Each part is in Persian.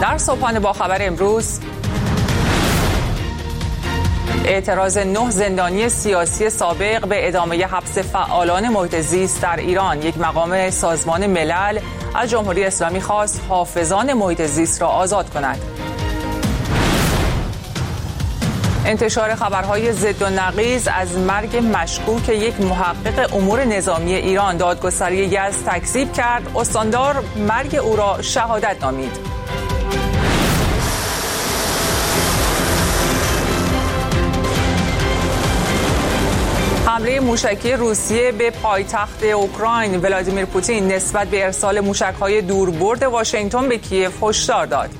در صبحانه با خبر امروز، اعتراض 9 زندانی سیاسی سابق به ادامه حبس فعالان محیط زیست در ایران. یک مقام سازمان ملل از جمهوری اسلامی خواست حافظان محیط زیست را آزاد کند. انتشار خبرهای ضد و نقیض از مرگ مشکوک یک محقق امور نظامی ایران. دادگستری یزد تکذیب کرد، استاندار مرگ او را شهادت نامید. حمله موشکی روسیه به پایتخت اوکراین. ولادیمیر پوتین نسبت به ارسال موشک‌های دوربرد واشنگتن به کیف هشدار داد.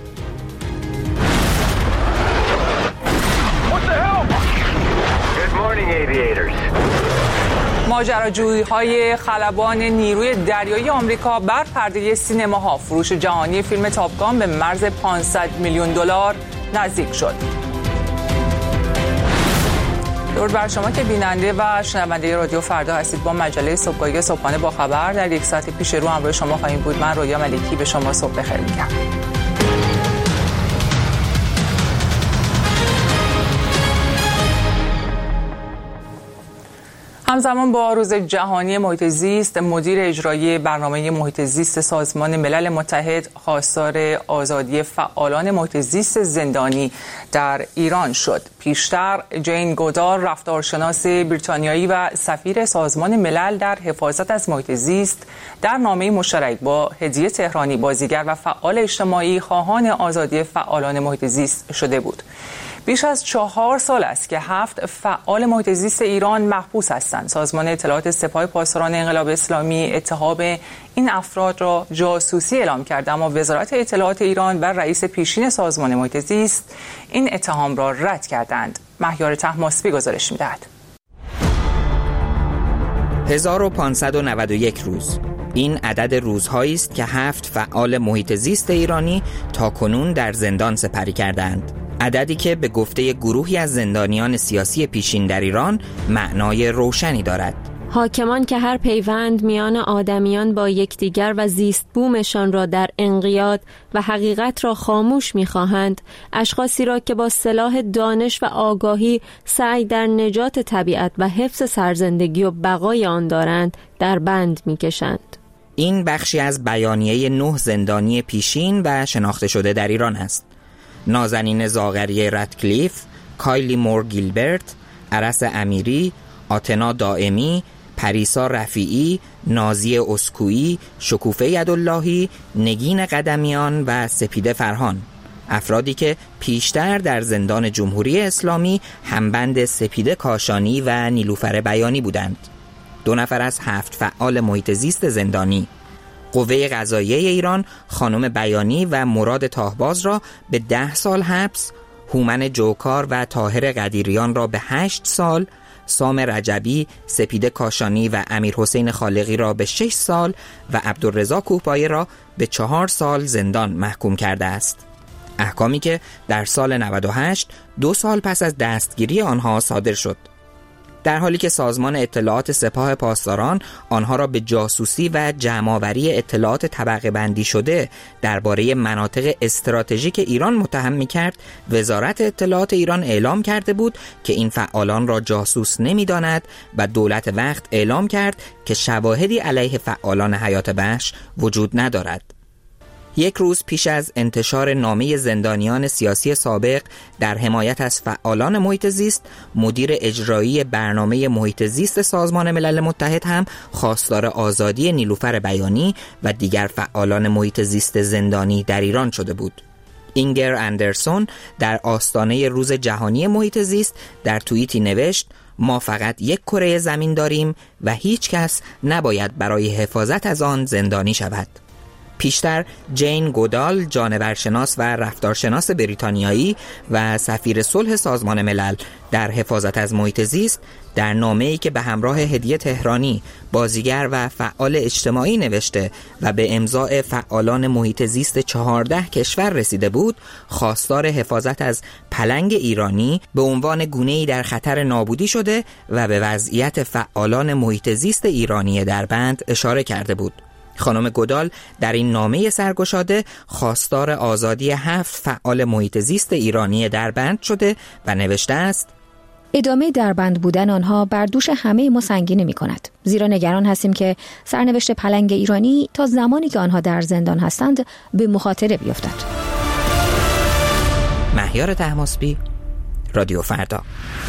ماجراجویی‌های خلبان نیروی دریایی آمریکا بر پرده سینماها. فروش جهانی فیلم تاپ گان به مرز 500 میلیون دلار نزدیک شد. درود بر شما که بیننده و شنونده رادیو فردا هستید. با مجله صبحگاهی صبحانه با خبر در یک ساعت پیش رو همراه شما خواهیم بود. من رویا ملکی به شما صبح بخیر میگم. همزمان با روز جهانی محیط زیست، مدیر اجرایی برنامه محیط زیست سازمان ملل متحد خواستار آزادی فعالان محیط زیست زندانی در ایران شد. پیشتر جین گودال، رفتارشناس بریتانیایی و سفیر سازمان ملل در حفاظت از محیط زیست، در نامه مشترک با هدیه تهرانی، بازیگر و فعال اجتماعی، خواهان آزادی فعالان محیط زیست شده بود. بیش از 4 سال است که 7 فعال محیط زیست ایران محبوس هستند. سازمان اطلاعات سپاه پاسداران انقلاب اسلامی اتهام این افراد را جاسوسی اعلام کرد، اما وزارت اطلاعات ایران و رئیس پیشین سازمان محیط زیست این اتهام را رد کردند. مهیار طهماسبی گزارش می‌دهد. 1591 روز. این عدد روزهایی است که 7 فعال محیط زیست ایرانی تاکنون در زندان سپری کردند. عددی که به گفته گروهی از زندانیان سیاسی پیشین در ایران معنای روشنی دارد. حاکمان که هر پیوند میان آدمیان با یکدیگر و زیست بومشان را در انقیاد و حقیقت را خاموش می‌خواهند، اشخاصی را که با سلاح دانش و آگاهی سعی در نجات طبیعت و حفظ سرزندگی و بقای آن دارند، در بند می‌کشند. این بخشی از بیانیه 9 زندانی پیشین و شناخته شده در ایران است. نازنین زاغری رتکلیف، کایلی مور گیلبرت، ارس امیری، آتنا دائمی، پریسا رفیعی، نازی اسکویی، شکوفه یداللهی، نگین قدمیان و سپیده فرهان. افرادی که پیشتر در زندان جمهوری اسلامی همبند سپیده کاشانی و نیلوفر بیانی بودند. 2 نفر از 7 فعال محیط زیست زندانی. قوه قضاییه ایران خانم بیانی و مراد تاهباز را به 10 سال حبس، هومن جوکار و طاهر قدیریان را به 8 سال، سام رجبی، سپیده کاشانی و امیر حسین خالقی را به 6 سال و عبدالرضا کوهپایه را به 4 سال زندان محکوم کرده است. احکامی که در سال 98 2 سال پس از دستگیری آنها صادر شد. در حالی که سازمان اطلاعات سپاه پاسداران آنها را به جاسوسی و جمع‌آوری اطلاعات طبقه بندی شده درباره مناطق استراتژیک ایران متهم می‌کرد، وزارت اطلاعات ایران اعلام کرده بود که این فعالان را جاسوس نمی‌داند و دولت وقت اعلام کرد که شواهدی علیه فعالان حیات وحش وجود ندارد. 1 روز پیش از انتشار نامه زندانیان سیاسی سابق در حمایت از فعالان محیط زیست، مدیر اجرایی برنامه محیط زیست سازمان ملل متحد هم خواستار آزادی نیلوفر بیانی و دیگر فعالان محیط زیست زندانی در ایران شده بود. اینگر اندرسون در آستانه روز جهانی محیط زیست در توییتی نوشت: ما فقط 1 کره زمین داریم و هیچ کس نباید برای حفاظت از آن زندانی شود. پیشتر جین گودال، جانورشناس و رفتارشناس بریتانیایی و سفیر صلح سازمان ملل در حفاظت از محیط زیست، در نامه‌ای که به همراه هدیه تهرانی، بازیگر و فعال اجتماعی نوشته و به امضاء فعالان محیط زیست 14 کشور رسیده بود، خواستار حفاظت از پلنگ ایرانی به عنوان گونه‌ای در خطر نابودی شده و به وضعیت فعالان محیط زیست ایرانی در بند اشاره کرده بود. خانم گودال در این نامه سرگشاده خواستار آزادی 7 فعال محیط زیست ایرانی دربند شده و نوشته است: ادامه دربند بودن آنها بر دوش همه ما سنگینی می‌کند، زیرا نگران هستیم که سرنوشت پلنگ ایرانی تا زمانی که آنها در زندان هستند به مخاطره بیفتد. مهیار طهماسبی، رادیو فردا.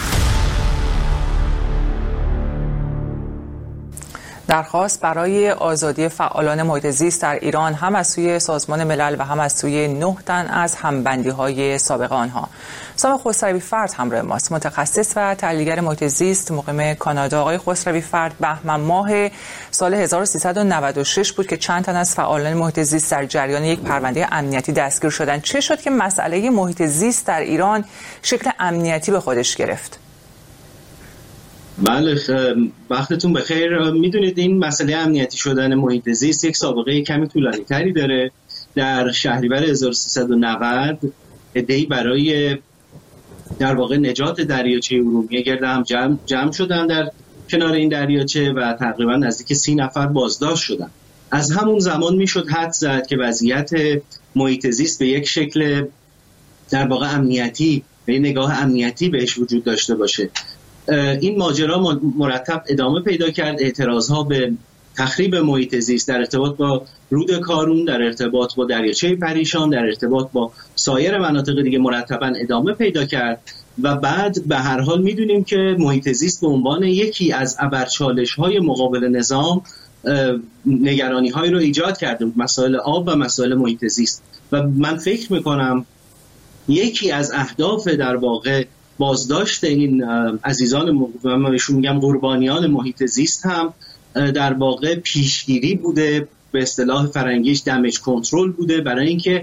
درخواست برای آزادی فعالان محیط زیست در ایران هم از سوی سازمان ملل و هم از سوی 9 تن از همبندی‌های سابق آنها. سام خسروی فرد همراه ماست، متخصص و تحلیلگر محیط زیست مقیم کانادا. آقای خسروی فرد، بهمن ماه سال 1396 بود که چند تن از فعالان محیط زیست در جریان یک پرونده امنیتی دستگیر شدند. چه شد که مسئله محیط زیست در ایران شکل امنیتی به خودش گرفت؟ بله، وقتتون بخیر. میدونید این مسئله امنیتی شدن محیط زیست یک سابقه کمی طولانی تری داره. در شهریور 1390 عده‌ای برای در واقع نجات دریاچه ارومیه گرد هم جمع شدن در کنار این دریاچه و تقریبا نزدیک 30 نفر بازداشت شدن. از همون زمان میشد حد زد که وضعیت محیط زیست به یک شکل در واقع امنیتی، به نگاه امنیتی بهش وجود داشته باشه. این ماجرا مرتب ادامه پیدا کرد. اعتراضها به تخریب محیط زیست در ارتباط با رود کارون، در ارتباط با دریاچه پریشان، در ارتباط با سایر مناطق دیگه مرتباً ادامه پیدا کرد و بعد به هر حال میدونیم که محیط زیست به عنوان یکی از ابرچالش‌های مقابل نظام نگرانی‌هایی رو ایجاد کرده بود، مسائل آب و مسائل محیط زیست. و من فکر می‌کنم یکی از اهداف در واقع بازداشت این عزیزان، من بهشون میگم قربانیان محیط زیست، هم در واقع پیشگیری بوده، به اصطلاح فرنگیش دمیج کنترل بوده، برای اینکه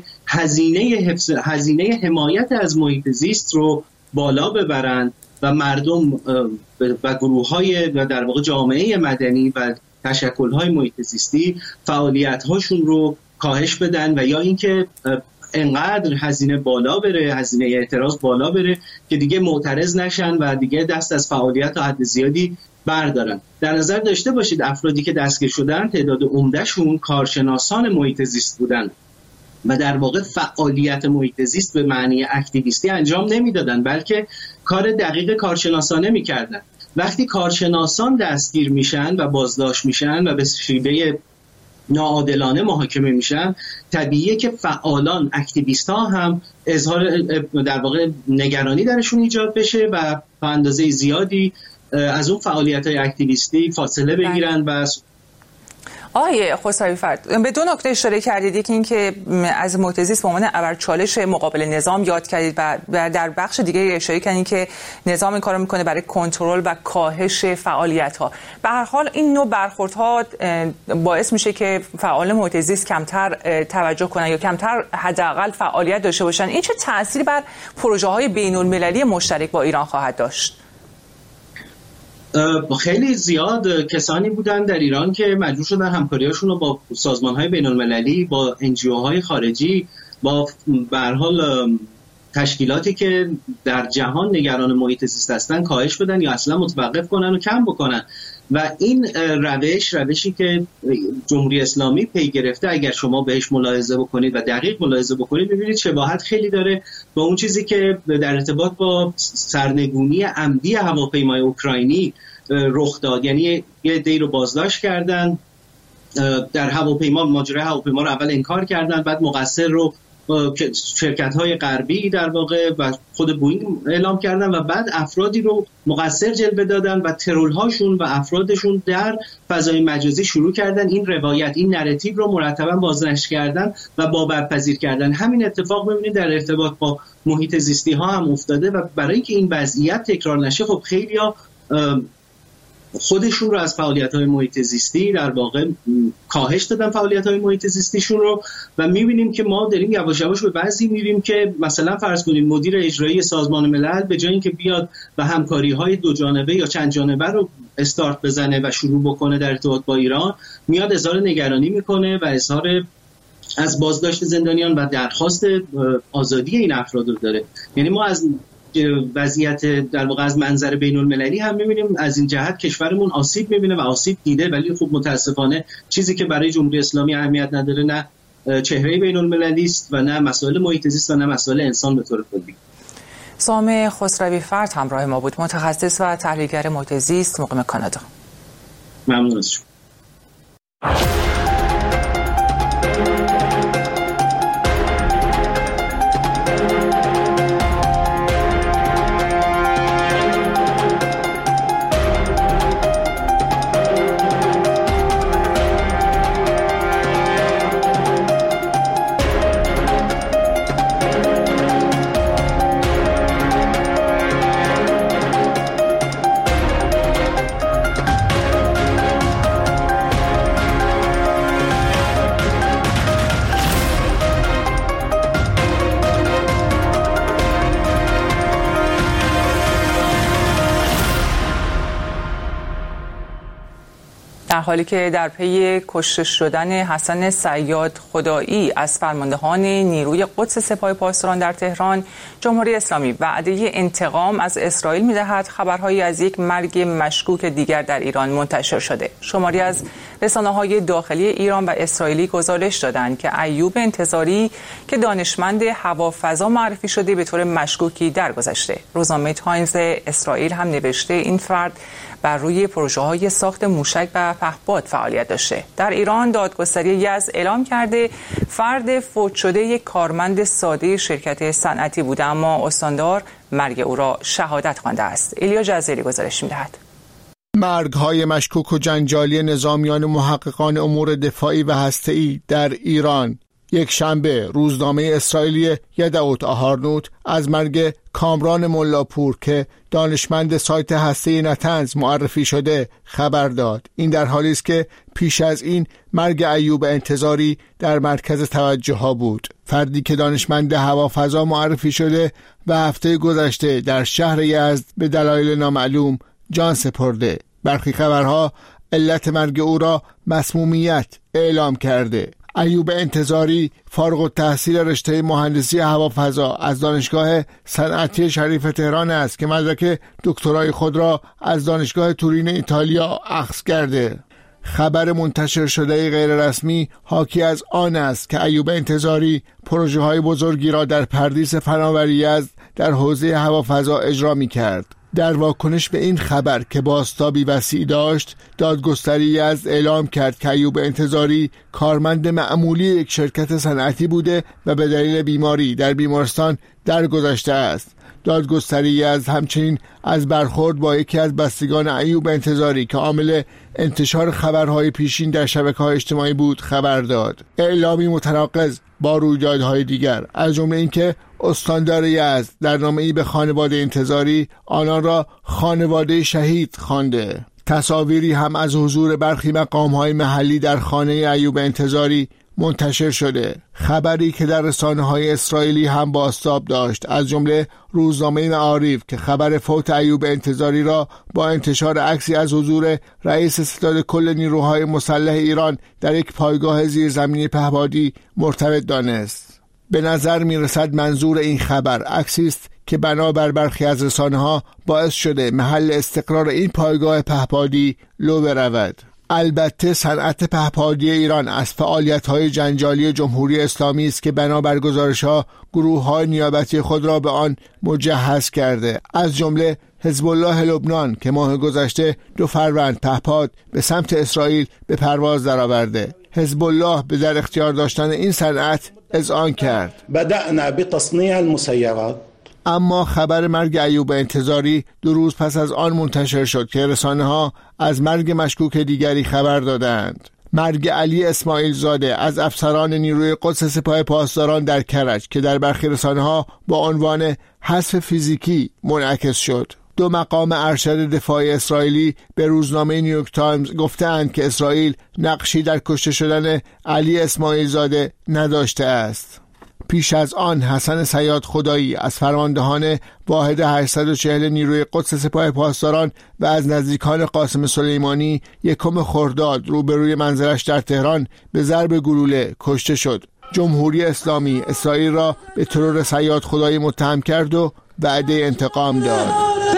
هزینه حمایت از محیط زیست رو بالا ببرند و مردم و گروه‌های و در واقع جامعه مدنی و تشکل‌های محیط زیستی فعالیت‌هاشون رو کاهش بدن و یا اینکه انقدر هزینه بالا بره، هزینه اعتراض بالا بره که دیگه معترض نشن و دیگه دست از فعالیت تا حد زیادی بردارن. در نظر داشته باشید افرادی که دستگیر شدن تعداد عمدهشون کارشناسان محیط زیست بودن و در واقع فعالیت محیط زیست به معنی اکتیویستی انجام نمیدادن، بلکه کار دقیق کارشناسانه میکردن. وقتی کارشناسان دستگیر میشن و بازداشت میشن و به شیوه ناعادلانه محاکمه میشن، طبیعیه که فعالان، اکتیویست ها هم اظهار در واقع نگرانی درشون ایجاد بشه و تا اندازه زیادی از اون فعالیت های اکتیویستی فاصله بگیرن. و آقای خسروی فرد، به 2 نکته اشاره کردید. یکی این که از محیط زیست به عنوان ابرچالش مقابل نظام یاد کردید و در بخش دیگه اشاره کردید که نظام این کارو میکنه برای کنترل و کاهش فعالیت‌ها. به هر حال این نوع برخوردها باعث میشه که فعال محیط زیست کمتر توجه کنن یا کمتر حداقل فعالیت داشته باشن. این چه تأثیری بر پروژه‌های بین‌المللی مشترک با ایران خواهد داشت؟ خیلی زیاد کسانی بودن در ایران که مجبور شدن همکاریاشون رو با سازمان‌های بین‌المللی، با NGO‌های خارجی، با به هر حال تشکیلاتی که در جهان نگران محیط زیست هستن کاهش بدن یا اصلا متوقف کنن و کم بکنن. و این روشی که جمهوری اسلامی پی گرفته، اگر شما بهش ملاحظه بکنید و دقیق ملاحظه بکنید، ببینید شباهت خیلی داره با اون چیزی که در ارتباط با سرنگونی عمدی هواپیمای اوکراینی رخ داد. یعنی یه عده‌ای رو بازداشت کردن در هواپیما، ماجرای هواپیما رو اول انکار کردن، بعد مقصر رو شرکت‌های غربی در واقع و خود بوئینگ اعلام کردن و بعد افرادی رو مقصر جلوه دادن و ترورهاشون و افرادشون در فضای مجازی شروع کردن این روایت، این نراتیو رو مرتبا بازنشر کردن و باورپذیر کردن. همین اتفاق می‌بینید در ارتباط با محیط زیستی ها هم افتاده و برای اینکه این وضعیت تکرار نشه، خب خیلی‌ها خودشون رو از فعالیت‌های محیط زیستی در واقع کاهش دادن، فعالیت‌های محیط زیستیشون رو، و می‌بینیم که ما داریم یواش یواش به بعضی می‌ریم که مثلا فرض کنیم مدیر اجرایی سازمان ملل به جای اینکه بیاد و همکاری‌های 2 جانبه یا چند جانبه رو استارت بزنه و شروع بکنه در ارتباط با ایران، میاد اظهار نگرانی می‌کنه و اظهار از بازداشت زندانیان و درخواست آزادی این افراد رو داره. یعنی ما از وضعیت در واقع از منظر بین المللی هم می‌بینیم از این جهت کشورمون آسیب می‌بینه و آسیب دیده، ولی خب متاسفانه چیزی که برای جمهوری اسلامی اهمیت نداره نه چهره بین المللی است و نه مسائل محیط زیست و نه مسائل انسان به طور کلی. سام خسروی فرد همراه ما بود، متخصص و تحلیلگر محیط زیست مقیم کانادا. ممنون از شما. در حالی که در پی کشته شدن حسن صیاد خدایی از فرماندهان نیروی قدس سپاه پاسداران در تهران، جمهوری اسلامی وعده انتقام از اسرائیل می‌دهد. خبرهایی از یک مرگ مشکوک دیگر در ایران منتشر شده. شماری از رسانه‌های داخلی ایران و اسرائیلی گزارش دادند که ایوب انتظاری که دانشمند هوافضا معرفی شده به طور مشکوکی درگذشته. روزنامه تایمز اسرائیل هم نوشته این فرد بر روی پروژه‌های ساخت موشک و پهپاد فعالیت داشته. در ایران دادگستری یزد اعلام کرده فرد فوت شده یک کارمند ساده شرکت صنعتی بوده، اما استاندار مرگ او را شهادت خوانده است. ایلیا جزیری گزارش می‌دهد. مرگ‌های مشکوک و جنجالی نظامیان و محققان امور دفاعی و هسته‌ای در ایران. یک شنبه روزنامه اسرائیلی یدعوت آهارنوت از مرگ کامران ملاپور که دانشمند سایت هسته‌ای نتنز معرفی شده خبر داد. این در حالی است که پیش از این مرگ ایوب انتظاری در مرکز توجه ها بود. فردی که دانشمند هوافضا معرفی شده و هفته گذشته در شهر یزد به دلایل نامعلوم جان سپرده. برخی خبرها علت مرگ او را مسمومیت اعلام کرده. ایوب انتظاری فارغ التحصیل رشته مهندسی هوافضا از دانشگاه صنعتی شریف تهران است که مدرک دکترای خود را از دانشگاه تورین ایتالیا اخذ کرده. خبر منتشر شده غیر رسمی حاکی از آن است که ایوب انتظاری پروژه‌های بزرگی را در پردیس فناوری یزد در حوزه هوافضا اجرا می‌کرد. در واکنش به این خبر که بازتابی وسیع داشت، دادگستری یزد اعلام کرد که ایوب انتظاری کارمند معمولی یک شرکت صنعتی بوده و به دلیل بیماری در بیمارستان درگذشته است. دادگستری یزد همچنین از برخورد با یکی از بستگان ایوب انتظاری که عامل انتشار خبرهای پیشین در شبکه‌های اجتماعی بود خبر داد. اعلامی متناقض با رویدادهای دیگر، از جمله اینکه استاندار یزد در نامه‌ای به خانواده انتظاری آنان را خانواده شهید خوانده. تصاویری هم از حضور برخی مقام‌های محلی در خانه ایوب انتظاری منتشر شده. خبری که در رسانه‌های اسرائیلی هم بازتاب داشت، از جمله روزنامه معارف که خبر فوت ایوب انتظاری را با انتشار عکسی از حضور رئیس ستاد کل نیروهای مسلح ایران در یک پایگاه زیرزمینی پهپادی مرتبط دانست. به نظر می‌رسد منظور این خبر عکسی است که بنابر برخی از رسانه‌ها باعث شده محل استقرار این پایگاه پهپادی لو برود. البته صنعت پهپادی ایران از فعالیت‌های جنجالی جمهوری اسلامی است که بنابر گزارش‌ها گروه‌های نیابتی خود را به آن مجهز کرده، از جمله حزب الله لبنان که ماه گذشته 2 فروند پهپاد به سمت اسرائیل به پرواز درآورده. حزب الله به در اختیار داشتن این صنعت اذعان کرد. بدأنا بتصنيع المسيرات. اما خبر مرگ ایوب انتظاری 2 روز پس از آن منتشر شد که رسانه‌ها از مرگ مشکوک دیگری خبر دادند. مرگ علی اسماعیل زاده از افسران نیروی قدس سپاه پاسداران در کرج که در برخی رسانه‌ها با عنوان حذف فیزیکی منعکس شد. 2 مقام ارشد دفاعی اسرائیلی به روزنامه نیویورک تایمز گفتند که اسرائیل نقشی در کشته شدن علی اسماعیل زاده نداشته است. پیش از آن حسن صیاد خدایی از فرماندهان واحد 840 نیروی قدس سپاه پاسداران و از نزدیکان قاسم سلیمانی 1 خرداد روبروی منزلش در تهران به ضرب گلوله کشته شد. جمهوری اسلامی اسرائیل را به ترور صیاد خدایی متهم کرد و وعده انتقام داد.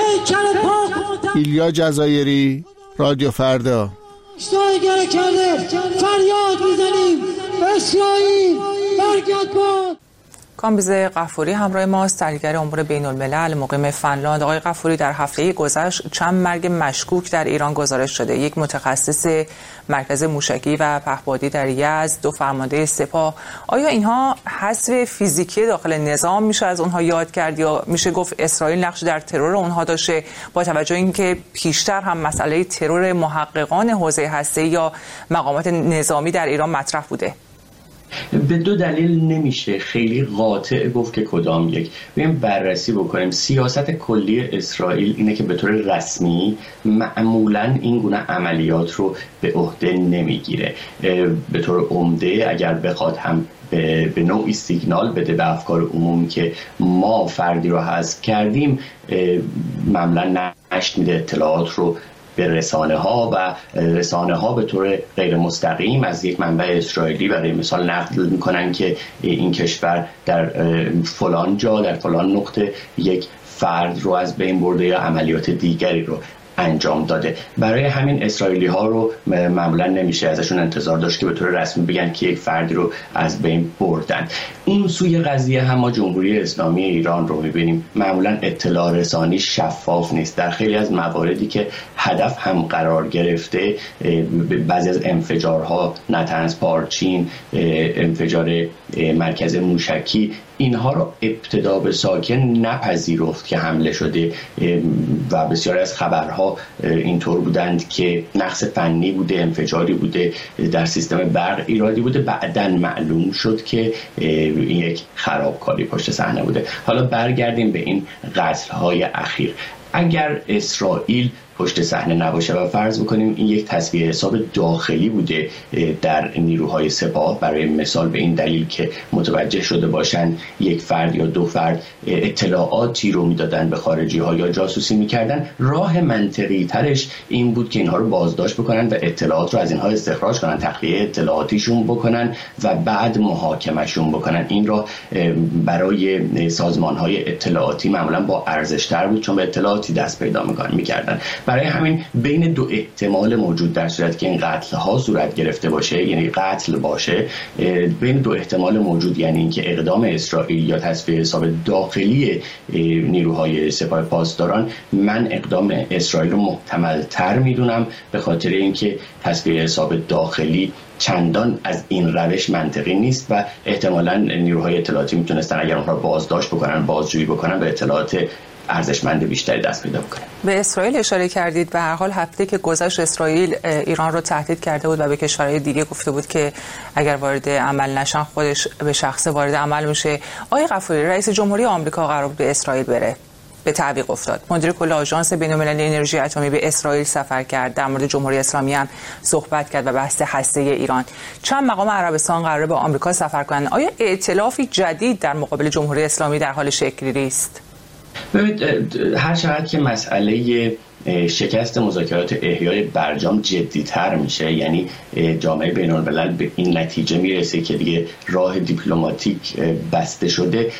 ایلیا جزایری، رادیو فردا. اشتایگره کرده، فریاد میزنیم اسرائیل برگرد باد. کامبیز غفوری همراه ماست، تحلیلگر امور بین الملل مقیم فنلاند. آقای غفوری، در هفته گذشته چند مرگ مشکوک در ایران گزارش شده. یک متخصص مرکز موشکی و پهپادی در یزد، 2 فرمانده سپاه. آیا اینها حذف فیزیکی داخل نظام میشه از اونها یاد کرد یا میشه گفت اسرائیل نقش در ترور اونها داشته، با توجه اینکه پیشتر هم مسئله ترور محققان حوزه هسته‌ای یا مقامات نظامی در ایران مطرح بوده؟ به 2 دلیل نمیشه خیلی قاطع گفت که کدام یک. بریم بررسی بکنیم. سیاست کلی اسرائیل اینه که به طور رسمی معمولاً این گونه عملیات رو به عهده نمیگیره. به طور عمده اگر بخواد هم به نوعی سیگنال بده به افکار عمومی که ما فردی رو حذف کردیم، معمولاً نشر میده اطلاعات رو به رسانه ها و رسانه ها به طور غیر مستقیم از یک منبع اسرائیلی برای مثال نقل میکنن که این کشور در فلان جا در فلان نقطه یک فرد رو از بین برده یا عملیات دیگری رو انجام داده. برای همین اسرائیلی ها رو معمولا نمیشه ازشون انتظار داشت که به طور رسمی بگن که یک فردی رو از بین بردن. اون سوی قضیه هم ما جمهوری اسلامی ایران رو میبینیم معمولا اطلاع رسانی شفاف نیست. در خیلی از مواردی که هدف هم قرار گرفته، بعضی از انفجارها، نتنز پارچین، انفجار مرکز موشکی، اینها رو ابتدا به ساکن نپذیرفت که حمله شده و بسیاری از خبرها اینطور بودند که نقص فنی بوده، انفجاری بوده، در سیستم برق ایرادی بوده. بعداً معلوم شد که این یک خرابکاری پشت صحنه بوده. حالا برگردیم به این قتل‌های اخیر. اگر اسرائیل پشت صحنه نباشه و فرض بکنیم این یک تصفیه حساب داخلی بوده در نیروهای سپاه، برای مثال به این دلیل که متوجه شده باشن یک فرد یا 2 فرد اطلاعاتی رو میدادن به خارجی ها یا جاسوسی میکردن، راه منطقی ترش این بود که اینها رو بازداشت بکنن و اطلاعات رو از اینها استخراج کنن، تخلیه اطلاعاتیشون بکنن و بعد محاکمهشون بکنن. این را برای سازمان های اطلاعاتی معمولا با ارزش تر بود چون به اطلاعاتی دست پیدا میکردن. برای همین بین 2 احتمال موجود در صورت که این قتل ها صورت گرفته باشه، یعنی قتل باشه، بین 2 احتمال موجود، یعنی اینکه اقدام اسرائیل یا تصفیه حساب داخلی نیروهای سپاه پاسداران، من اقدام اسرائیل رو محتمل تر میدونم به خاطر اینکه تصفیه حساب داخلی چندان از این روش منطقی نیست و احتمالاً نیروهای اطلاعاتی میتونستن اگر اونها بازداشت بکنن، بازجویی بکنن، به اطلاعات ارزشمند بیشتری دست پیدا بکنه. به اسرائیل اشاره کردید. به هر حال هفته که گذشت اسرائیل ایران رو تهدید کرده بود و به کشورهای دیگه گفته بود که اگر وارد عمل نشن خودش به شخص وارد عمل میشه. آقای غفوری، رئیس جمهوری آمریکا قرار بود به اسرائیل بره، به تعویق افتاد. مدیر کل آژانس بین‌المللی انرژی اتمی به اسرائیل سفر کرد، در مورد جمهوری اسلامی هم صحبت کرد و بحث هسته ایران. چند مقام عربستان قراره به آمریکا سفر کنند. آیا ائتلافی جدید در مقابل جمهوری اسلامی در حال شکل‌گیری است؟ ببینید، هر چقدر که مسئله شکست مذاکرات احیای برجام جدی‌تر میشه، یعنی جامعه بین‌الملل به این نتیجه میرسه که دیگه راه دیپلماتیک بسته شده،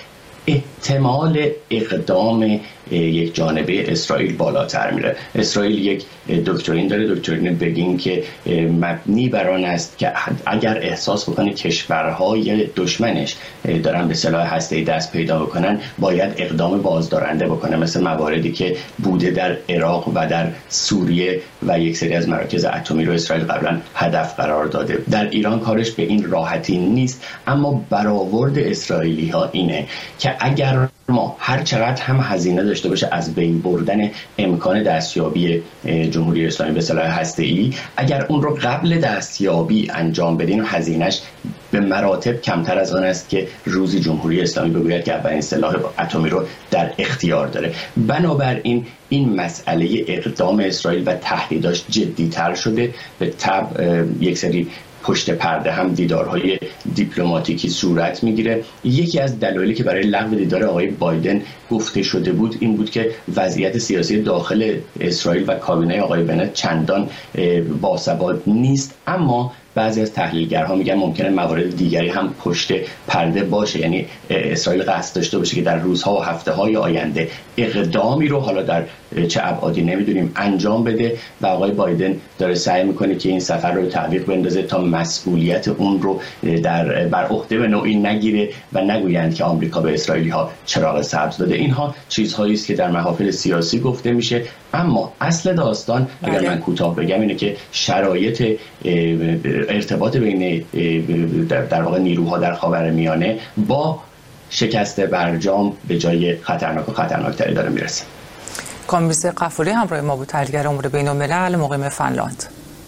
احتمال اقدام یک جانبه اسرائیل بالاتر میره. اسرائیل یک دکترین داره، دکترین بگین که مبنی بر آن است که اگر احساس بکنه کشورهای دشمنش دارن به سلاح هسته‌ای دست پیدا بکنن، باید اقدام بازدارنده بکنه، مثل مواردی که بوده در عراق و در سوریه و یک سری از مراکز اتمی رو اسرائیل قبلا هدف قرار داده. در ایران کارش به این راحتی نیست، اما برآورد اسرائیلی ها اینه که اگر ما هر چقدر هم هزینه داشته باشه از بین بردن امکان دستیابی جمهوری اسلامی به سلاح هسته‌ای، اگر اون رو قبل دستیابی انجام بدین، هزینه‌اش به مراتب کمتر از آن است که روزی جمهوری اسلامی بگوید که اولین سلاح اتمی رو در اختیار داره. بنابراین این مسئله اقدام اسرائیل و تهدیداش جدی‌تر شده. به طبع یک سری پشت پرده هم دیدارهای دیپلماتیکی صورت میگیره. یکی از دلایلی که برای لغو دیدار آقای بایدن گفته شده بود این بود که وضعیت سیاسی داخل اسرائیل و کابینه آقای بنت چندان باثبات نیست، اما بعضی از تحلیلگرها میگن ممکنه موارد دیگری هم پشت پرده باشه، یعنی اسرائیل قصد داشته باشه که در روزها و هفته‌های آینده اقدامی رو حالا در چه ابعادی نمیدونیم انجام بده و آقای بایدن داره سعی میکنه که این سفر رو تعویق بندازه تا مسئولیت اون رو بر عهده به نوعی نگیره و نگویند که آمریکا به اسرائیلی ها چراغ سبز داده. اینها چیزهایی است که در محافل سیاسی گفته میشه، اما اصل داستان اگر من کوتاه بگم اینه که شرایط ارتباط بین در واقع نیروها در خاورمیانه با شکست برجام به جای خطرناکتری داره میرسه. کامبیز قفوری همراه ما بود، تحلیلگر امور بین‌الملل مقیم فنلاند.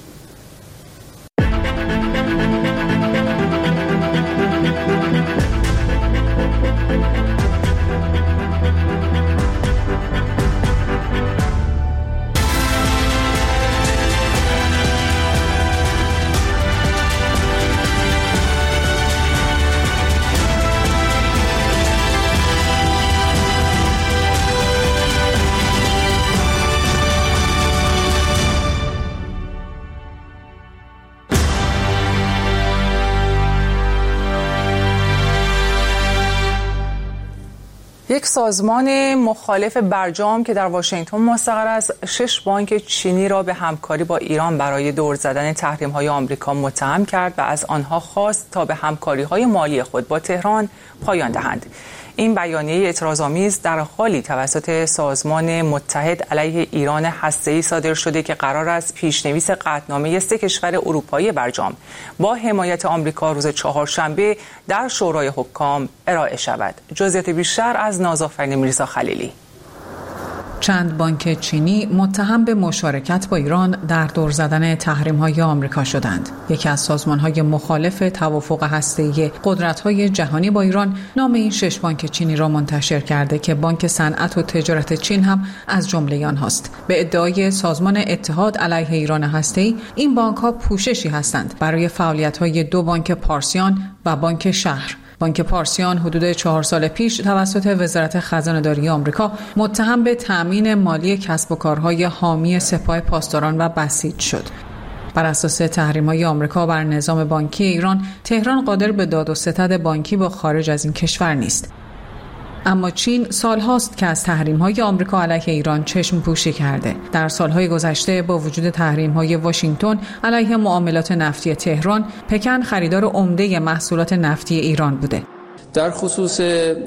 یک سازمان مخالف برجام که در واشنگتن مستقر است 6 بانک چینی را به همکاری با ایران برای دور زدن تحریم‌های آمریکا متهم کرد و از آنها خواست تا به همکاری‌های مالی خود با تهران پایان دهند. این بیانیه اعتراض‌آمیز در حالی توسط سازمان متحد علیه ایران هسته‌ای صادر شده که قرار است پیشنویس قطعنامه 3 کشور اروپایی برجام با حمایت آمریکا روز چهارشنبه در شورای حکام ارائه شود. جزئیات بیشتر از نازآفرین میرزا خلیلی. چند بانک چینی متهم به مشارکت با ایران در دور زدن تحریم‌های آمریکا شدند. یکی از سازمان‌های مخالف توافق هسته‌ای قدرت‌های جهانی با ایران نام این 6 بانک چینی را منتشر کرده که بانک صنعت و تجارت چین هم از جمله آنهاست. به ادعای سازمان اتحاد علیه ایران هسته‌ای، این بانک‌ها پوششی هستند برای فعالیت‌های 2 بانک پارسیان و بانک شهر. بانک پارسیان حدود 4 سال پیش توسط وزارت خزانه‌داری آمریکا متهم به تأمین مالی کسب و کارهای حامی سپاه پاسداران و بسیج شد. بر اساس تحریم‌های آمریکا بر نظام بانکی ایران، تهران قادر به داد و ستد بانکی با خارج از این کشور نیست. اما چین سالهاست که از تحریم‌های آمریکا علیه ایران چشم پوشی کرده. در سالهای گذشته با وجود تحریم‌های واشنگتن علیه معاملات نفتی تهران، پکن خریدار عمده محصولات نفتی ایران بوده. در خصوص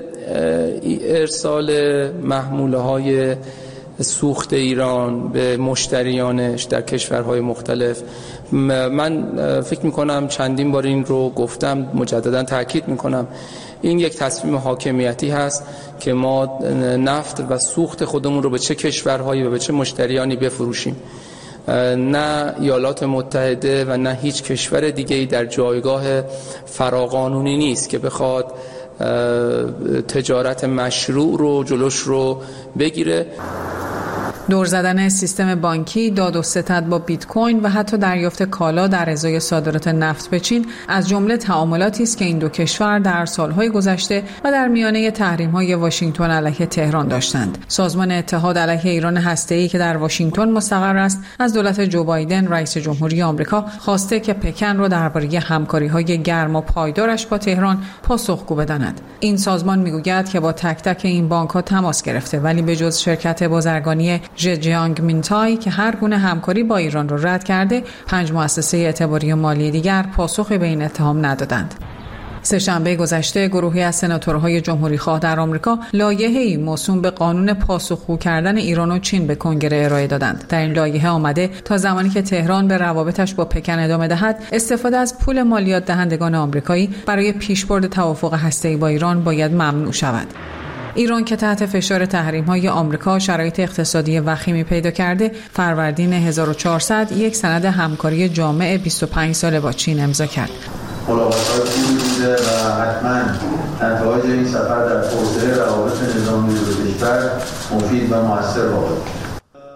ارسال محموله‌های سوخت ایران به مشتریانش در کشورهای مختلف، من فکر می‌کنم چندین بار این رو گفتم، مجددا تاکید می‌کنم، این یک تصمیم حاکمیتی هست که ما نفت و سوخت خودمون رو به چه کشورهایی و به چه مشتریانی بفروشیم. نه ایالات متحده و نه هیچ کشور دیگه‌ای در جایگاه فراقانونی نیست که بخواد تجارت مشروع رو جلوش رو بگیره. دور زدن سیستم بانکی، داد و ستد با بیت کوین و حتی دریافت کالا در ازای صادرات نفت به چین از جمله تعاملاتی است که این 2 کشور در سالهای گذشته و در میانه تحریم‌های واشنگتن علیه تهران داشتند. سازمان اتحاد علیه ایران هسته‌ای که در واشنگتن مستقر است، از دولت جو بایدن رئیس جمهوری آمریکا خواسته که پکن را درباره همکاری‌های گرم و پایدارش با تهران پاسخگو بداند. این سازمان میگوید که با تک تک این بانک‌ها تماس گرفته، ولی به جز شرکت بازرگانی ژجیانگ مینتای که هر گونه همکاری با ایران را رد کرده، 5 مؤسسه اعتباری مالی دیگر پاسخی به این اتهام ندادند. سه‌شنبه گذشته گروهی از سناتورهای جمهوری‌خواه در آمریکا لایحه‌ای موسوم به قانون پاسخگو کردن ایران و چین به کنگره ارائه دادند. در این لایحه آمده تا زمانی که تهران به روابطش با پکن ادامه دهد، استفاده از پول مالیات دهندگان آمریکایی برای پیشبرد توافق هسته‌ای با ایران باید ممنوع شود. ایران که تحت فشار تحریم‌های آمریکا شرایط اقتصادی وخیمی پیدا کرده، فروردین 1400 یک سند همکاری جامع 25 ساله با چین امضا کرد. ملاقات‌های خوبی بوده و حتما نتایج این سفر در توسعه روابط نظامی دو کشور مفید و موثر واقع.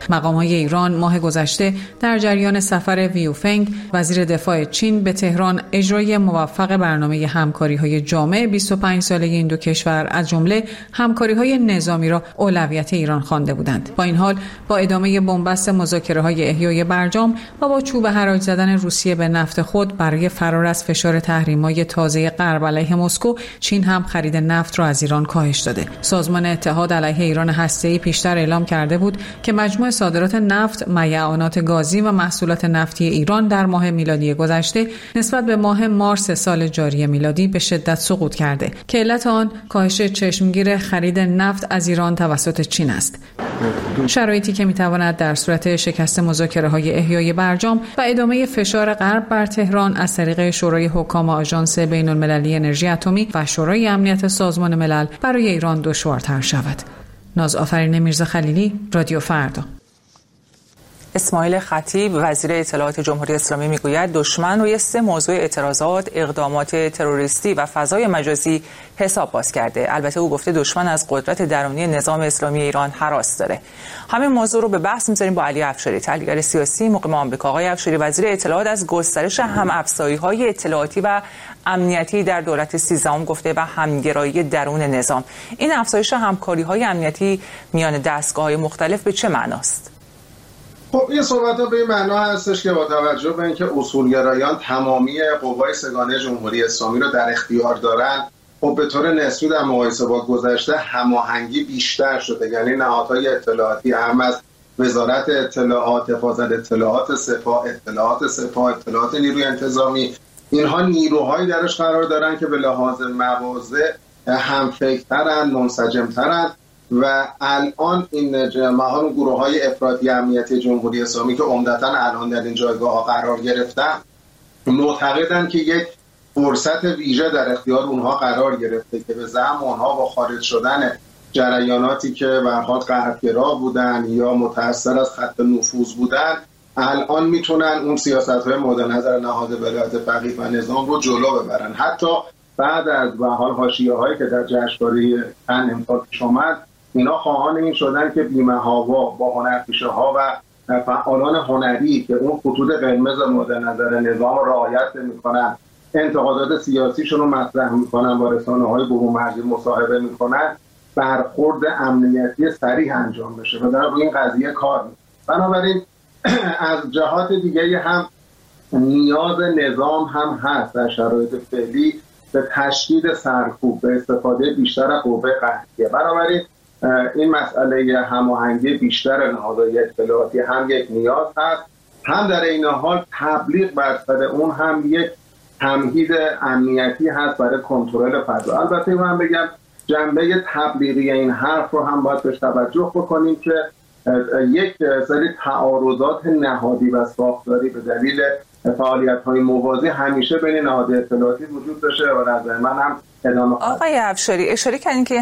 مقام‌های ایران ماه گذشته در جریان سفر ویوفنگ وزیر دفاع چین به تهران اجرای موفق برنامه همکاری‌های جامع 25 ساله این دو کشور از جمله همکاری‌های نظامی را اولویت ایران خوانده بودند. با این حال با ادامه بنبست مذاکره‌های احیای برجام و با چوب حراج زدن روسیه به نفت خود برای فرار از فشار تحریم‌های تازه غرب علیه مسکو، چین هم خرید نفت را از ایران کاهش داده. سازمان اتحاد علیه ایران هسته‌ای پیشتر اعلام کرده بود که مجموع صادرات نفت، معدنیات گازی و محصولات نفتی ایران در ماه میلادی گذشته نسبت به ماه مارس سال جاری میلادی به شدت سقوط کرده که علت آن کاهش چشمگیر خرید نفت از ایران توسط چین است. شرایطی که میتواند در صورت شکست مذاکره‌های احیای برجام و ادامه فشار غرب بر تهران از طریق شورای حکام آژانس بین‌المللی انرژی اتمی و شورای امنیت سازمان ملل برای ایران دشوارتر شود. نازآفرین میرزا خلیلی، رادیو فردا. اسماعیل خطیب وزیر اطلاعات جمهوری اسلامی میگوید دشمن روی 3 موضوع اعتراضات، اقدامات تروریستی و فضای مجازی حساب باز کرده. البته او گفته دشمن از قدرت درونی نظام اسلامی ایران هراس داره. همین موضوع رو به بحث می‌ذاریم با علی افشاری، تحلیلگر سیاسی مقیم آمریکا. آقای افشاری، وزیر اطلاعات از گسترش هم افزایی‌های اطلاعاتی و امنیتی در دولت 13 گفته و همگرایی درون نظام. این افزایش همکاری‌های امنیتی میان دستگاه‌های مختلف به چه معناست؟ خب این صحبت‌ها به این معنا هستش که با توجه به اینکه اصولگرایان تمامی قوای سگانه جمهوری اسلامی رو در اختیار دارن، خب به طور نسبی در مقایسه با گذشته هماهنگی بیشتر شده. یعنی نهادهای اطلاعاتی هم از وزارت اطلاعات، حفاظت اطلاعات سپاه، اطلاعات نیروی انتظامی، اینها نیروهایی درش قرار دارن که به لحاظ مواضع همفکرترن، منسجمترن و الان این جماعت گروه‌های افراطی امنیتی جمهوری اسلامی که عمدتاً الان در این جایگاه‌ها قرار گرفتن معتقدن که یک فرصت ویژه در اختیار اونها قرار گرفته که به زعم اونها با خارج شدن جریاناتی که به هر حال غربگرا بودن یا متأثر از خط نفوذ بودن الان میتونن اون سیاست‌های مورد نظر نهاد ولایت فقیه و نظام رو جلو ببرن. حتی بعد از به حال حاشیه‌هایی که در جشنواره کن امسال پیش اومد، اینا خواهان این شدن که بی‌محابا با هنرپیشه‌ها و فعالان هنری که اون خطوط قرمز مورد نظر نظام رعایت نمی‌کنن، انتقادات سیاسیشون رو مطرح می‌کنن، با رسانه‌های برومرزی مصاحبه می‌کنن، برخورد امنیتی صریح انجام بشه و دارن روی این قضیه کار می‌کنن. بنابراین از جهات دیگه هم نیاز نظام هم هست در شرایط فعلی به تشدید سرکوب، به استفاده بیشتر از قوه قهریه. بنابراین این مسئله هماهنگی بیشتر نهادهای اطلاعاتی هم یک نیاز هست، هم در این حال تبلیغ بر سر اون هم یک تمهید امنیتی هست برای کنترل فضا. البته من بگم جنبه تبلیغی این حرف رو هم باید بهش توجه بکنیم که یک سری تعارضات نهادی و ساختاری به دلیل فعالیت‌های موازی همیشه بین نهاد اطلاعاتی وجود داشته و نظر من هم ادامه خواهد. آقای افشاری اشاره کردین که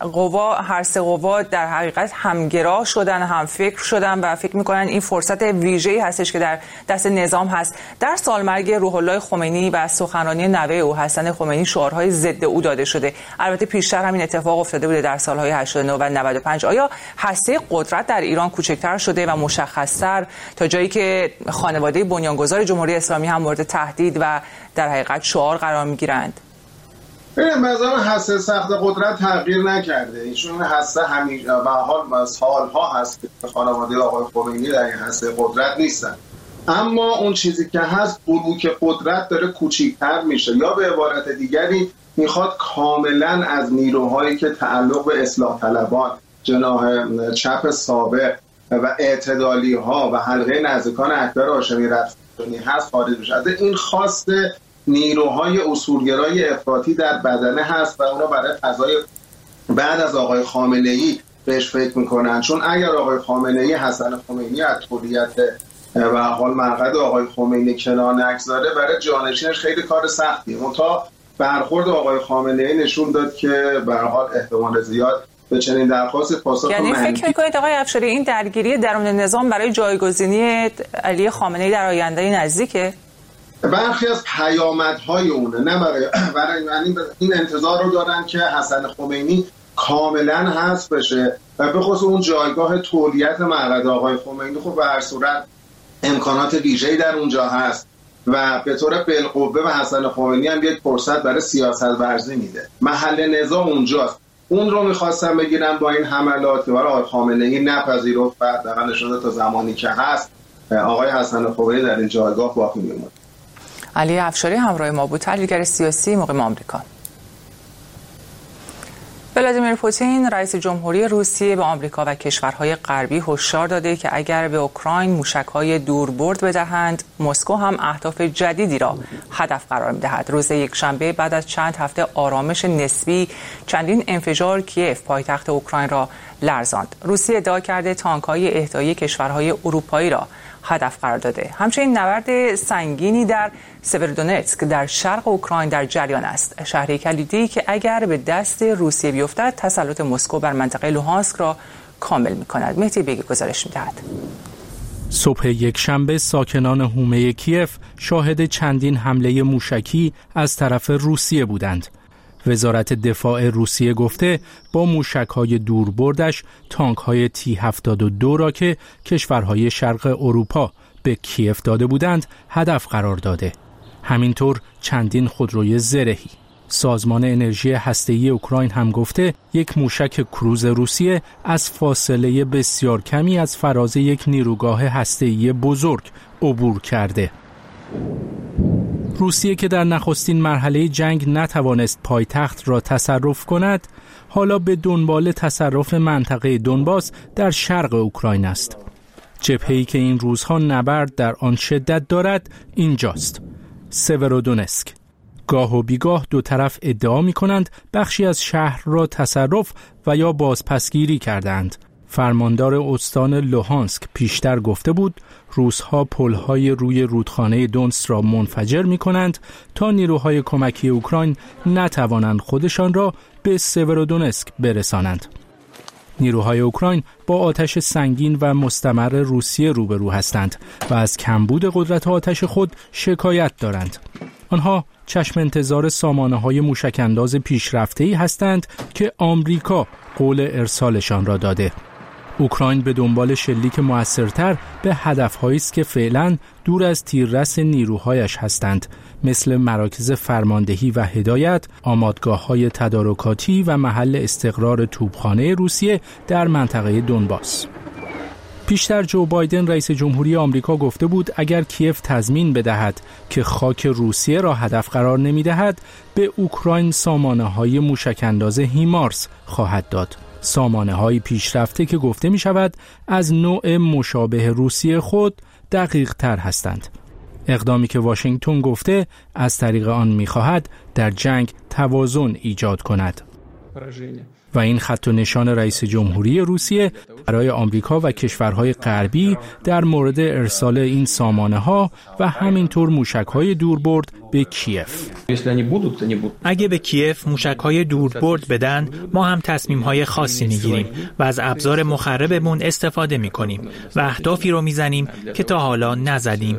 هر سه قوا در حقیقت همگرا شدن، هم فکر شدن و فکر می‌کنن این فرصت ویژه‌ای هستش که در دست نظام هست. در سالمرگ روح الله خمینی و سخنرانی نوه او حسن خمینی شعارهای ضد او داده شده. البته پیشتر همین اتفاق افتاده بوده در سال‌های 89 و 95. آیا هسته قدرت در ایران کوچکتر شده و مشخص‌تر تا جایی که خانواده بنیانگذار جمهوری اسلامی هم مورد تهدید و در حقیقت شعار قرار می‌گیرند؟ مثلا هسته سخت قدرت تغییر نکرده. ایشون هسته همیشه به حال سالها هست که خانواده آقای خمینی در این هسته قدرت نیستن، اما اون چیزی که هست بلوک قدرت داره کوچیک‌تر میشه، یا به عبارت دیگری میخواد کاملا از نیروهایی که تعلق به اصلاح طلبان، جناح چپ سابق و اعتدالی ها و حلقه نزدیکان اکبر هاشمی رفسنجانی هست خارج بشه. از این خواست نیروهای اصولگرای افراطی در بدنه هست و اونا برای فضای بعد از آقای خامنه‌ای بهش فکر میکنن، چون اگر آقای خامنه‌ای حسن خمینی از تولیت و حال مرقد آقای خمینی کنار نگذاره، برای جانشینش خیلی کار سختیه. منتها برخورد آقای خامنه‌ای نشون داد که به هر حال احتمال زیاد به چنین درخواست پاسخ یعنی فکر میکنید آقای افشاری این درگیری درون نظام برای جایگزینی علی خامنه‌ای در آینده نزدیکه؟ برخی از پیامدهای اونه، نه برای این انتظار رو دارن که حسن خمینی کاملا حذف بشه و به خصوص اون جایگاه تولیت مقعد آقای خمینی خب به هر صورت امکانات ویژه‌ای در اونجا هست و به طور بالقوه به حسن خمینی هم یک فرصت برای سیاست ورزی میده. محل نزاع اونجاست. اون رو میخواستم بگیرن با این حملات که برای آقای خامنه‌ای نپذیرفت و در نشون تا زمانی که هست آقای حسن خمینی در این جایگاه باقی میمونه. علی افشاری همراه ما بود، تحلیلگر سیاسی مقیم آمریکا. ولادیمیر پوتین رئیس جمهوری روسیه به آمریکا و کشورهای غربی هشدار داده که اگر به اوکراین موشک‌های دوربرد بدهند، مسکو هم اهداف جدیدی را هدف قرار می‌دهد. روز یکشنبه بعد از چند هفته آرامش نسبی، چندین انفجار کیف پایتخت اوکراین را لرزاند. روسیه ادعا کرده تانک‌های اهدایی کشورهای اروپایی را هدف قرار داده. همچنین نبرد سنگینی در سورودونتسک در شرق اوکراین در جریان است. شهری کلیدی که اگر به دست روسیه بیفتد، تسلط مسکو بر منطقه لوهانسک را کامل می‌کند. مهدی بیگی گزارش می‌دهد. صبح یکشنبه ساکنان حومه کیف شاهد چندین حمله موشکی از طرف روسیه بودند. وزارت دفاع روسیه گفته با موشک‌های دوربردش تانک‌های تی-72 را که کشورهای شرق اروپا به کیف داده بودند هدف قرار داده. همینطور چندین خودروی زرهی. سازمان انرژی هسته‌ای اوکراین هم گفته یک موشک کروز روسیه از فاصله بسیار کمی از فراز یک نیروگاه هسته‌ای بزرگ عبور کرده. روسیه که در نخستین مرحله جنگ نتوانست پایتخت را تصرف کند، حالا به دنبال تصرف منطقه دونباس در شرق اوکراین است. جبهه‌ای که این روزها نبرد در آن شدت دارد اینجاست، سورودونتسک. گاه و بیگاه دو طرف ادعا می‌کنند بخشی از شهر را تصرف و یا بازپسگیری کردند. فرماندار استان لوهانسک پیشتر گفته بود روس‌ها پل‌های روی رودخانه دونس را منفجر می‌کنند تا نیروهای کمکی اوکراین نتوانند خودشان را به سورودونتسک برسانند. نیروهای اوکراین با آتش سنگین و مستمر روسیه روبرو هستند و از کمبود قدرت آتش خود شکایت دارند. آنها چشم انتظار سامانه‌های موشک‌انداز پیشرفته‌ای هستند که آمریکا قول ارسالشان را داده. اوکراین به دنبال شلیک موثرتر به هدف‌هایی است که فعلاً دور از تیررس نیروهایش هستند، مثل مراکز فرماندهی و هدایت، آمادگاه‌های تدارکاتی و محل استقرار توپخانه روسیه در منطقه دونباس. پیشتر جو بایدن رئیس جمهوری آمریکا گفته بود اگر کیف تضمین بدهد که خاک روسیه را هدف قرار نمی‌دهد، به اوکراین سامانه‌های موشک‌انداز هیمارس خواهد داد. سامانه‌های پیشرفته که گفته می‌شود از نوع مشابه روسیه خود دقیق‌تر هستند. اقدامی که واشنگتن گفته از طریق آن می‌خواهد در جنگ توازن ایجاد کند. و این خط و نشان رئیس جمهوری روسیه برای آمریکا و کشورهای غربی در مورد ارسال این سامانه‌ها و همینطور موشک‌های دوربرد به کیف. اگه به کیف موشک‌های دوربرد بدن، ما هم تصمیم‌های خاصی می‌گیریم و از ابزار مخربمون استفاده می‌کنیم و اهدافی رو می‌زنیم که تا حالا نزدیم.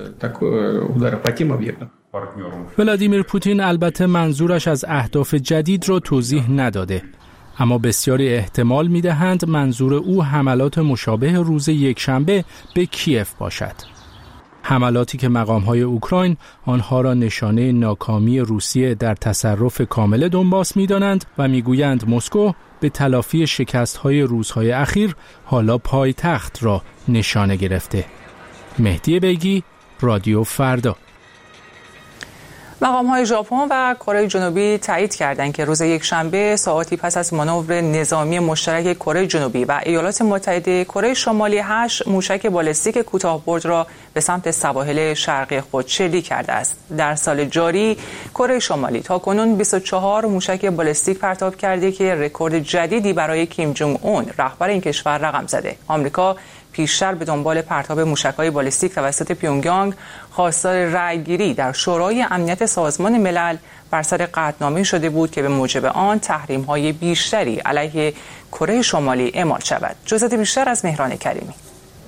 ولادیمیر پوتین البته منظورش از اهداف جدید را توضیح نداده، اما بسیاری احتمال می‌دهند منظور او حملات مشابه روز یکشنبه به کیف باشد. حملاتی که مقام‌های اوکراین آنها را نشانه ناکامی روسیه در تصرف کامل دونباس می‌دانند و می‌گویند مسکو به تلافی شکست‌های روزهای اخیر حالا پایتخت را نشانه گرفته. مهدی بیگی، رادیو فردا. مقام‌های ژاپن و کره جنوبی تایید کردند که روز یکشنبه ساعاتی پس از مانور نظامی مشترک کره جنوبی و ایالات متحده، کره شمالی 8 موشک بالستیک کوتاه‌برد را به سمت سواحل شرقی خود شلیک کرده است. در سال جاری کره شمالی تاکنون 24 موشک بالستیک پرتاب کرده که رکورد جدیدی برای کیم جونگ اون رهبر این کشور رقم زده. آمریکا پیشتر به دنبال پرتاب موشک‌های بالستیک توسط پیونگیانگ خواستار رأی‌گیری در شورای امنیت سازمان ملل بر سر قطعنامه شده بود که به موجب آن تحریم‌های بیشتری علیه کره شمالی اعمال شود. جزئیات بیشتر از مهران کریمی.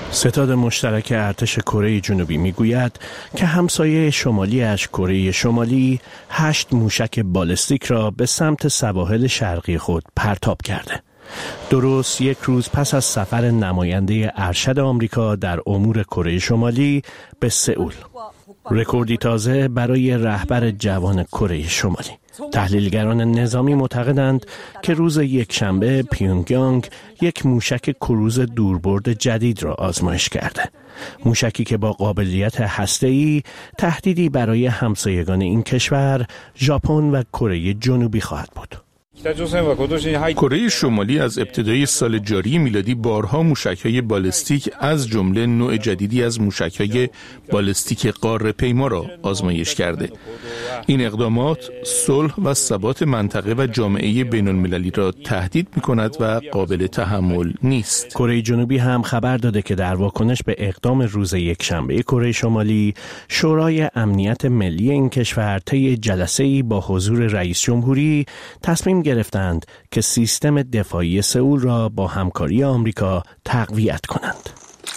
ستاد مشترک ارتش کره جنوبی میگوید که همسایه شمالیش کره شمالی 8 موشک بالستیک را به سمت سواحل شرقی خود پرتاب کرده. درست یک روز پس از سفر نماینده ارشد آمریکا در امور کره شمالی به سئول. رکوردی تازه برای رهبر جوان کره شمالی. تحلیلگران نظامی معتقدند که روز یکشنبه پیونگیانگ یک موشک کروز دوربرد جدید را آزمایش کرده. موشکی که با قابلیت هسته‌ای تهدیدی برای همسایگان این کشور، ژاپن و کره جنوبی خواهد بود. کره شمالی از ابتدای سال جاری میلادی بارها موشک‌های بالستیک از جمله نوع جدیدی از موشک‌های بالستیک قاره‌پیما را آزمایش کرده. این اقدامات صلح و ثبات منطقه و جامعه بین‌المللی را تهدید می‌کند و قابل تحمل نیست. کره جنوبی هم خبر داده که در واکنش به اقدام روز یکشنبه کره شمالی، شورای امنیت ملی این کشور طی جلسه‌ای با حضور رئیس جمهوری تصمیم گرفتند که سیستم دفاعی سئول را با همکاری آمریکا تقویت کنند.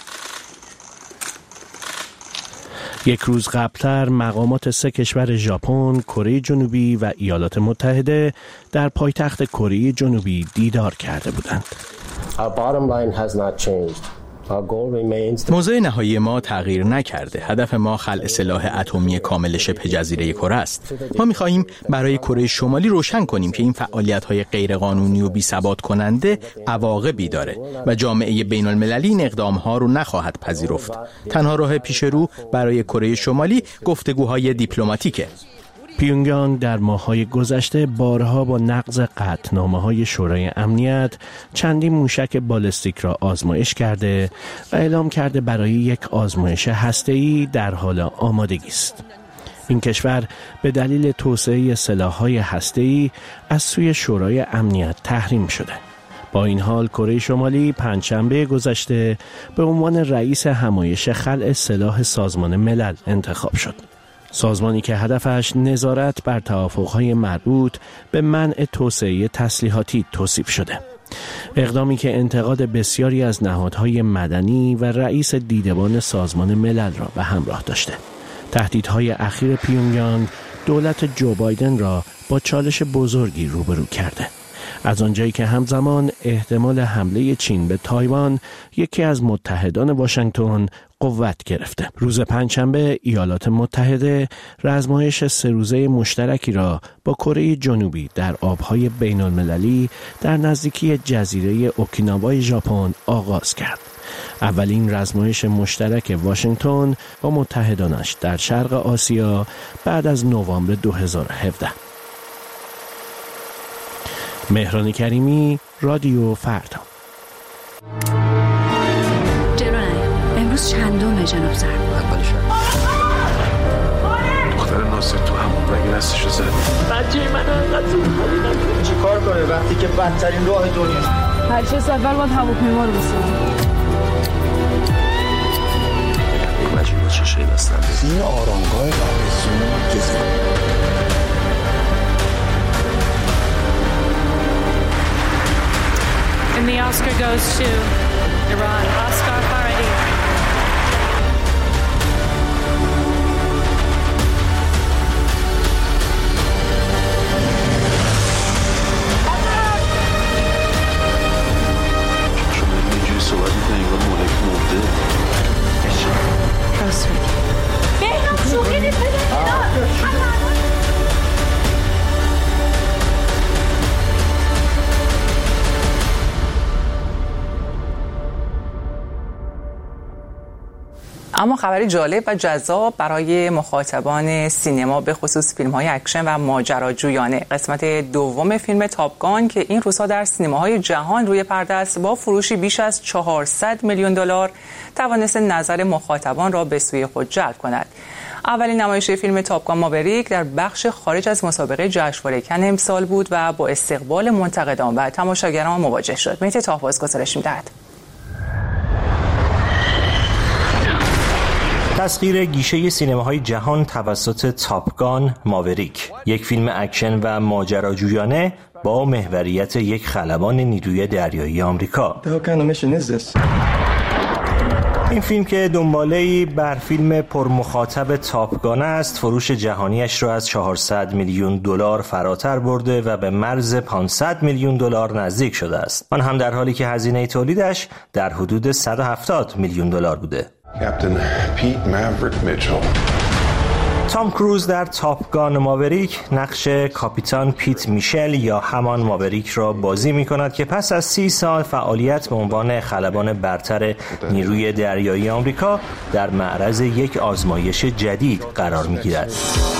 یک روز قبلتر مقامات 3 کشور ژاپن، کره جنوبی و ایالات متحده در پایتخت کره جنوبی دیدار کرده بودند. موضوع نهایی ما تغییر نکرده. هدف ما خلع سلاح اتمی کامل شبه جزیره کره است. ما می‌خواهیم برای کره شمالی روشن کنیم که این فعالیت‌های غیرقانونی و بی‌ثبات کننده عواقبی داره و جامعه بین‌المللی این اقدام‌ها رو نخواهد پذیرفت. تنها راه پیش رو برای کره شمالی گفتگوهای دیپلماتیکه. پیونگیانگ در ماه‌های گذشته بارها با نقض قطعنامه‌های شورای امنیت چندین موشک بالستیک را آزمایش کرده و اعلام کرده برای یک آزمایش هسته‌ای در حال آمادگی است. این کشور به دلیل توسعه سلاح‌های هسته‌ای از سوی شورای امنیت تحریم شده. با این حال کره شمالی پنجشنبه گذشته به عنوان رئیس همایش خلع سلاح سازمان ملل انتخاب شد. سازمانی که هدفش نظارت بر توافق‌های مربوط به منع توسعه تسلیحاتی توصیف شده. اقدامی که انتقاد بسیاری از نهادهای مدنی و رئیس دیدبان سازمان ملل را به همراه داشته. تهدیدهای اخیر پیونگیانگ دولت جو بایدن را با چالش بزرگی روبرو کرده. از آنجایی که همزمان احتمال حمله چین به تایوان، یکی از متحدان واشنگتن، قوت گرفته. روز پنجشنبه ایالات متحده رزمایش 3 روزه مشترکی را با کره جنوبی در آبهای بین‌المللی در نزدیکی جزیره اوکیناوای ژاپن آغاز کرد. اولین رزمایش مشترک واشنگتن با متحدانش در شرق آسیا بعد از نوامبر 2017. مهران کریمی، رادیو فردا. امروز چندمه جناب سر؟ اول شب دختر ناصر تو همون بگه دستشو زد. بچه من انقدر زود خالی نکنه چی کار کنه وقتی که بدترین راه دنیا هر چه سفر باید هواپیما رو بسازم. مجید چه شایی بستن این آرامگاه قبل And the Oscar goes to Iran. Oscar Farhadi. شما اینجوری صحبت میکنید انگار مولک مرده. راست میگی. بهنام شوخی نیست بده. اما خبری جالب و جذاب برای مخاطبان سینما به خصوص فیلم‌های اکشن و ماجراجویانه. قسمت دوم فیلم تاپگان که این روزها در سینماهای جهان روی پرده است، با فروشی بیش از 400 میلیون دلار توانست نظر مخاطبان را به سوی خود جلب کند. اولین نمایش فیلم تاپگان ماوریک در بخش خارج از مسابقه جشنواره کن امسال بود و با استقبال منتقدان و تماشاگران مواجه شد. مهدی طاهباز گزارش می‌دهد. تسخیر گیشه سینماهای جهان توسط تاپگان ماوریک، یک فیلم اکشن و ماجراجویانه با محوریت یک خلبان نیروی دریایی آمریکا. این فیلم که دنباله‌ای بر فیلم پرمخاطب تاپگان است، فروش جهانیش را از 400 میلیون دلار فراتر برده و به مرز 500 میلیون دلار نزدیک شده است. آن هم در حالی که هزینه تولیدش در حدود 170 میلیون دلار بوده. کاپیتان پیت ماوریک میچل. تام کروز در تاپگان ماوریک نقش کاپیتان پیت میشل یا همان ماوریک را بازی می کند که پس از 30 سال فعالیت به عنوان خلبان برتر نیروی دریایی آمریکا در معرض یک آزمایش جدید قرار می گیرد.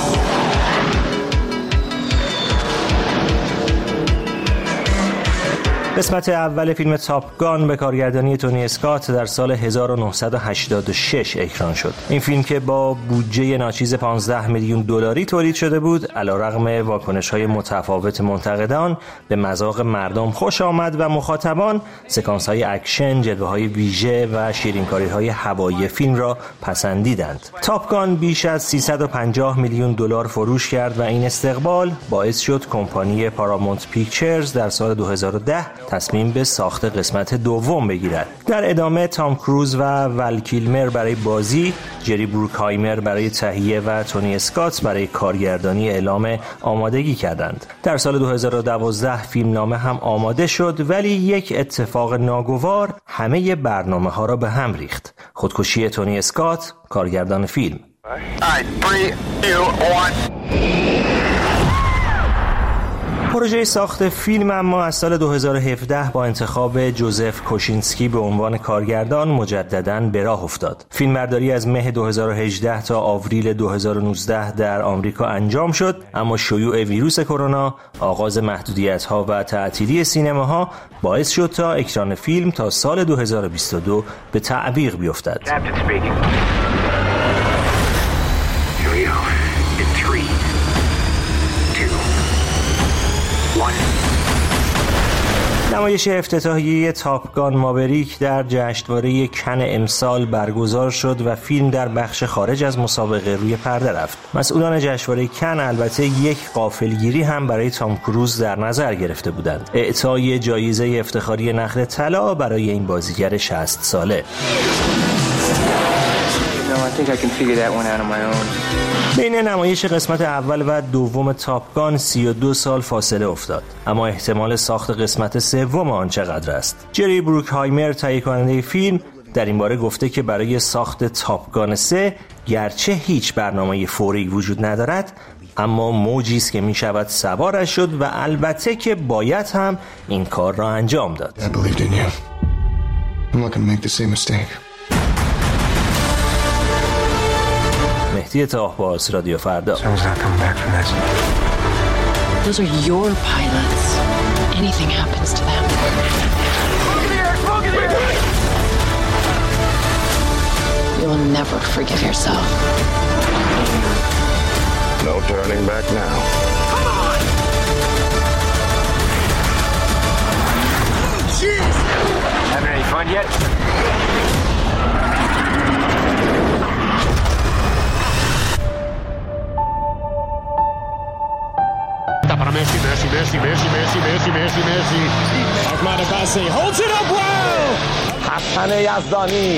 قسمت اول فیلم تاپگان به کارگردانی تونی اسکات در سال 1986 اکران شد. این فیلم که با بودجه ناچیز 15 میلیون دلاری تولید شده بود، علیرغم واکنش‌های متفاوت منتقدان به مذاق مردم خوش آمد و مخاطبان سکانس‌های اکشن، جلوه‌های ویژه و شیرینکاری‌های هوایی فیلم را پسندیدند. تاپگان بیش از 350 میلیون دلار فروش کرد و این استقبال باعث شد کمپانی پارامونت پیکچرز در سال 2010 تصمیم به ساخت قسمت دوم بگیرد. در ادامه تام کروز و ول کیلمر برای بازی، جری بروکهایمر برای تهیه و تونی اسکات برای کارگردانی اعلام آمادگی کردند. در سال 2012 فیلمنامه هم آماده شد، ولی یک اتفاق ناگوار همه برنامه‌ها را به هم ریخت. خودکشی تونی اسکات، کارگردان فیلم. پروژه ساخت فیلم اما از سال 2017 با انتخاب جوزف کوشینسکی به عنوان کارگردان مجدداً به راه افتاد. فیلمبرداری از مه 2018 تا آوریل 2019 در آمریکا انجام شد، اما شیوع ویروس کرونا، آغاز محدودیت‌ها و تعطیلی سینماها باعث شد تا اکران فیلم تا سال 2022 به تعویق بیفتد. نمایش افتتاحیه تاپگان ماوریک در جشنواره کن امسال برگزار شد و فیلم در بخش خارج از مسابقه روی پرده رفت. مسئولان جشنواره کن البته یک غافلگیری هم برای تام کروز در نظر گرفته بودند: اعطای جایزه افتخاری نخل طلا برای این بازیگر 60 ساله. بین نمایش قسمت اول و دوم تاپگان 32 سال فاصله افتاد، اما احتمال ساخت قسمت سوم آن چقدر است؟ جری بروکهایمر تهیه کننده فیلم در این باره گفته که برای ساخت تاپگان 3 گرچه هیچ برنامه فوری وجود ندارد، اما موجی است که می شود سوارش شد و البته که باید هم این کار را انجام داد. مهدی طاهباز، رادیو فردا. Those are your pilots. Anything happens to them. You'll never forgive yourself. No turning back now. Come on! Jeez! Having any fun yet? Messi. Ahmad Abbasi holds it up well. Hassan Yazdani.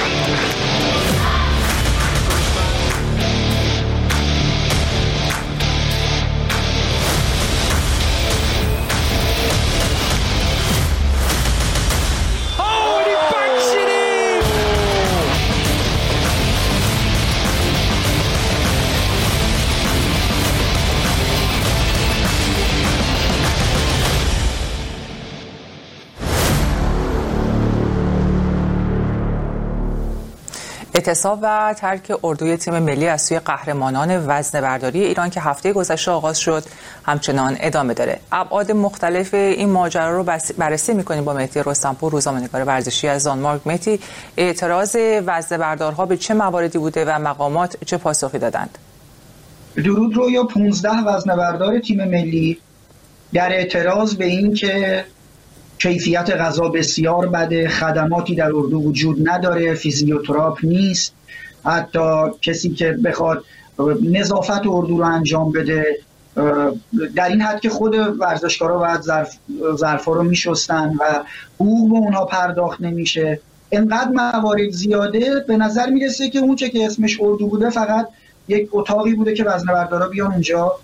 اعتصاب و ترک اردوی تیم ملی از سوی قهرمانان وزنه‌برداری ایران که هفته گذشته آغاز شد همچنان ادامه داره. ابعاد مختلف این ماجرا رو بررسی می‌کنیم با مهدی رستمپور، روزنامه‌نگار ورزشی از دانمارک. مهدی، اعتراض وزنه‌بردارها به چه مواردی بوده و مقامات چه پاسخی دادند؟ درود رو یا 15 وزنه‌بردار تیم ملی در اعتراض به این که کیفیت غذا بسیار بده، خدماتی در اردو وجود نداره، فیزیوتراپ نیست، حتی کسی که بخواد نظافت اردو رو انجام بده در این حد که خود ورزشکارا باید ظرفا رو میشستن و حقوق به اونها پرداخت نمیشه. انقدر موارد زیاده به نظر میرسه که اون چه که اسمش اردو بوده فقط یک اتاقی بوده که وزنه‌بردارا بیان اونجا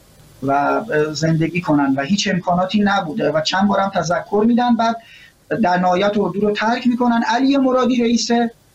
و زندگی کنن و هیچ امکاناتی نبوده و چند بارم تذکر میدن، بعد در نهایت اردو رو ترک میکنن. علی مرادی رئیس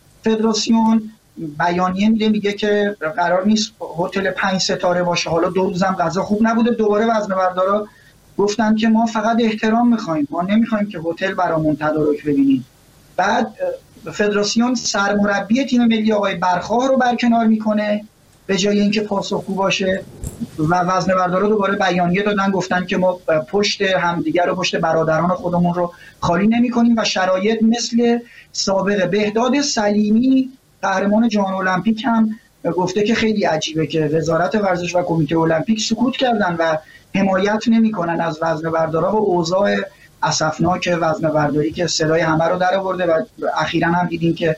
فدراسیون بیانیه میگه که قرار نیست هتل 5 ستاره باشه، حالا 2 روزم غذا خوب نبوده. دوباره وزنه‌بردارا گفتن که ما فقط احترام میخوایم، ما نمیخوایم که هتل برامون تدارک ببینیم. بعد فدراسیون سرمربی تیم ملی آقای برخواه رو برکنار میکنه به جای اینکه پاسخگو باشه و وزنه‌بردارا دوباره بیانیه دادن، گفتن که ما پشت همدیگر رو، پشت برادران خودمون رو خالی نمی‌کنیم و شرایط مثل سابقه. بهداد سلیمی قهرمان جام المپیک هم گفته که خیلی عجیبه که وزارت ورزش و کمیته المپیک سکوت کردن و حمایت نمی‌کنن از وزنه‌بردارا و اوضاع اسفناک وزنه‌برداری که صدای همه رو در آورده. و اخیراً هم دیدیم که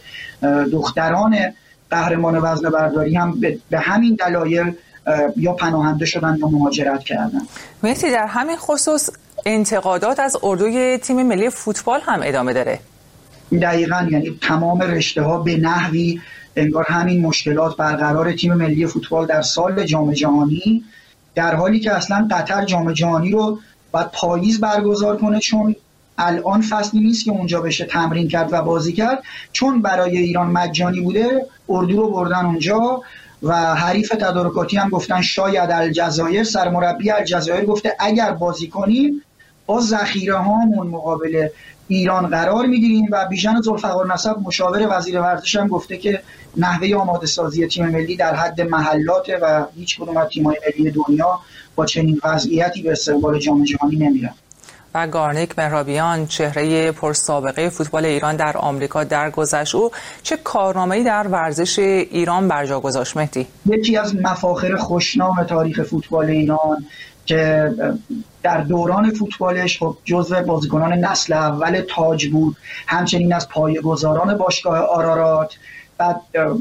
دختران قهرمان وزنه‌برداری هم به همین دلایل یا پناهنده شدن یا مهاجرت کردن. مهدی، در همین خصوص انتقادات از اردوی تیم ملی فوتبال هم ادامه داره. دقیقاً، یعنی تمام رشته‌ها به نحوی انگار همین مشکلات برقرار تیم ملی فوتبال در سال جام جهانی، در حالی که اصلا قطر جام جهانی رو باید پاییز برگزار کنه، چون الان فصلی نیست که اونجا بشه تمرین کرد و بازی کرد. چون برای ایران مجانی بوده اردو رو بردن اونجا و حریف تدارکاتی هم گفتن شاید الجزایر. سرمربی الجزایر گفته اگر بازی کنیم با ذخیره هامون مقابل ایران قرار میگیریم. و بیژن ذوالفقار نسب مشاور وزیر ورزش هم گفته که نحوه آماده سازی تیم ملی در حد محلاته و هیچ کدوم از تیم‌های ملی دنیا با چنین وضعیتی به استقبال جام جهانی نمیرن. و گارنیک مهرابیان، چهره پرسابقه فوتبال ایران در آمریکا درگذشت، او چه کارنامه‌ای در ورزش ایران بر جا گذاشت مهدی؟ یکی از مفاخر خوشنام تاریخ فوتبال ایران که در دوران فوتبالش خب جزو بازیکنان نسل اول تاج بود، همچنین از پایه‌گذاران باشگاه آرارات، بعد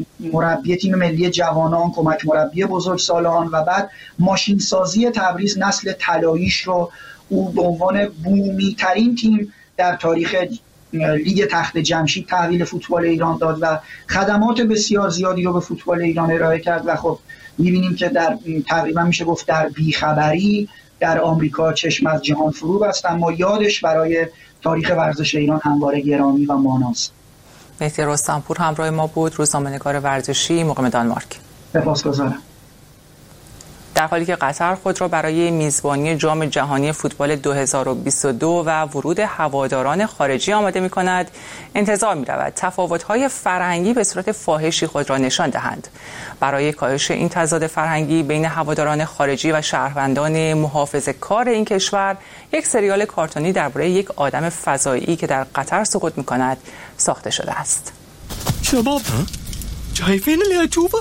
مربی تیم ملی جوانان، کمک مربی بزرگسالان و بعد ماشین سازی تبریز نسل طلاییش رو او به عنوان بومی ترین تیم در تاریخ لیگ تخت جمشید تحویل فوتبال ایران داد و خدمات بسیار زیادی رو به فوتبال ایران ارائه کرد. و خب می‌بینیم که در تقریبا میشه گفت در بیخبری در آمریکا چشم از جهان فرو بست، اما یادش برای تاریخ ورزش ایران همواره گرامی و ماناست. مهدی رستمپور همراه ما بود، روزنامه‌نگار ورزشی، مقیم دانمارک. سپاسگزارم. در حالی که قطر خود را برای میزبانی جام جهانی فوتبال 2022 و ورود هواداران خارجی آماده می‌کند، انتظار می‌رود تفاوت‌های فرهنگی به صورت فاحشی خود را نشان دهند. برای کاهش این تضاد فرهنگی بین هواداران خارجی و شهروندان محافظه‌کار این کشور، یک سریال کارتونی درباره یک آدم فضایی که در قطر سقوط می‌کند ساخته شده است. شباب شايفين اللي هتشوفه؟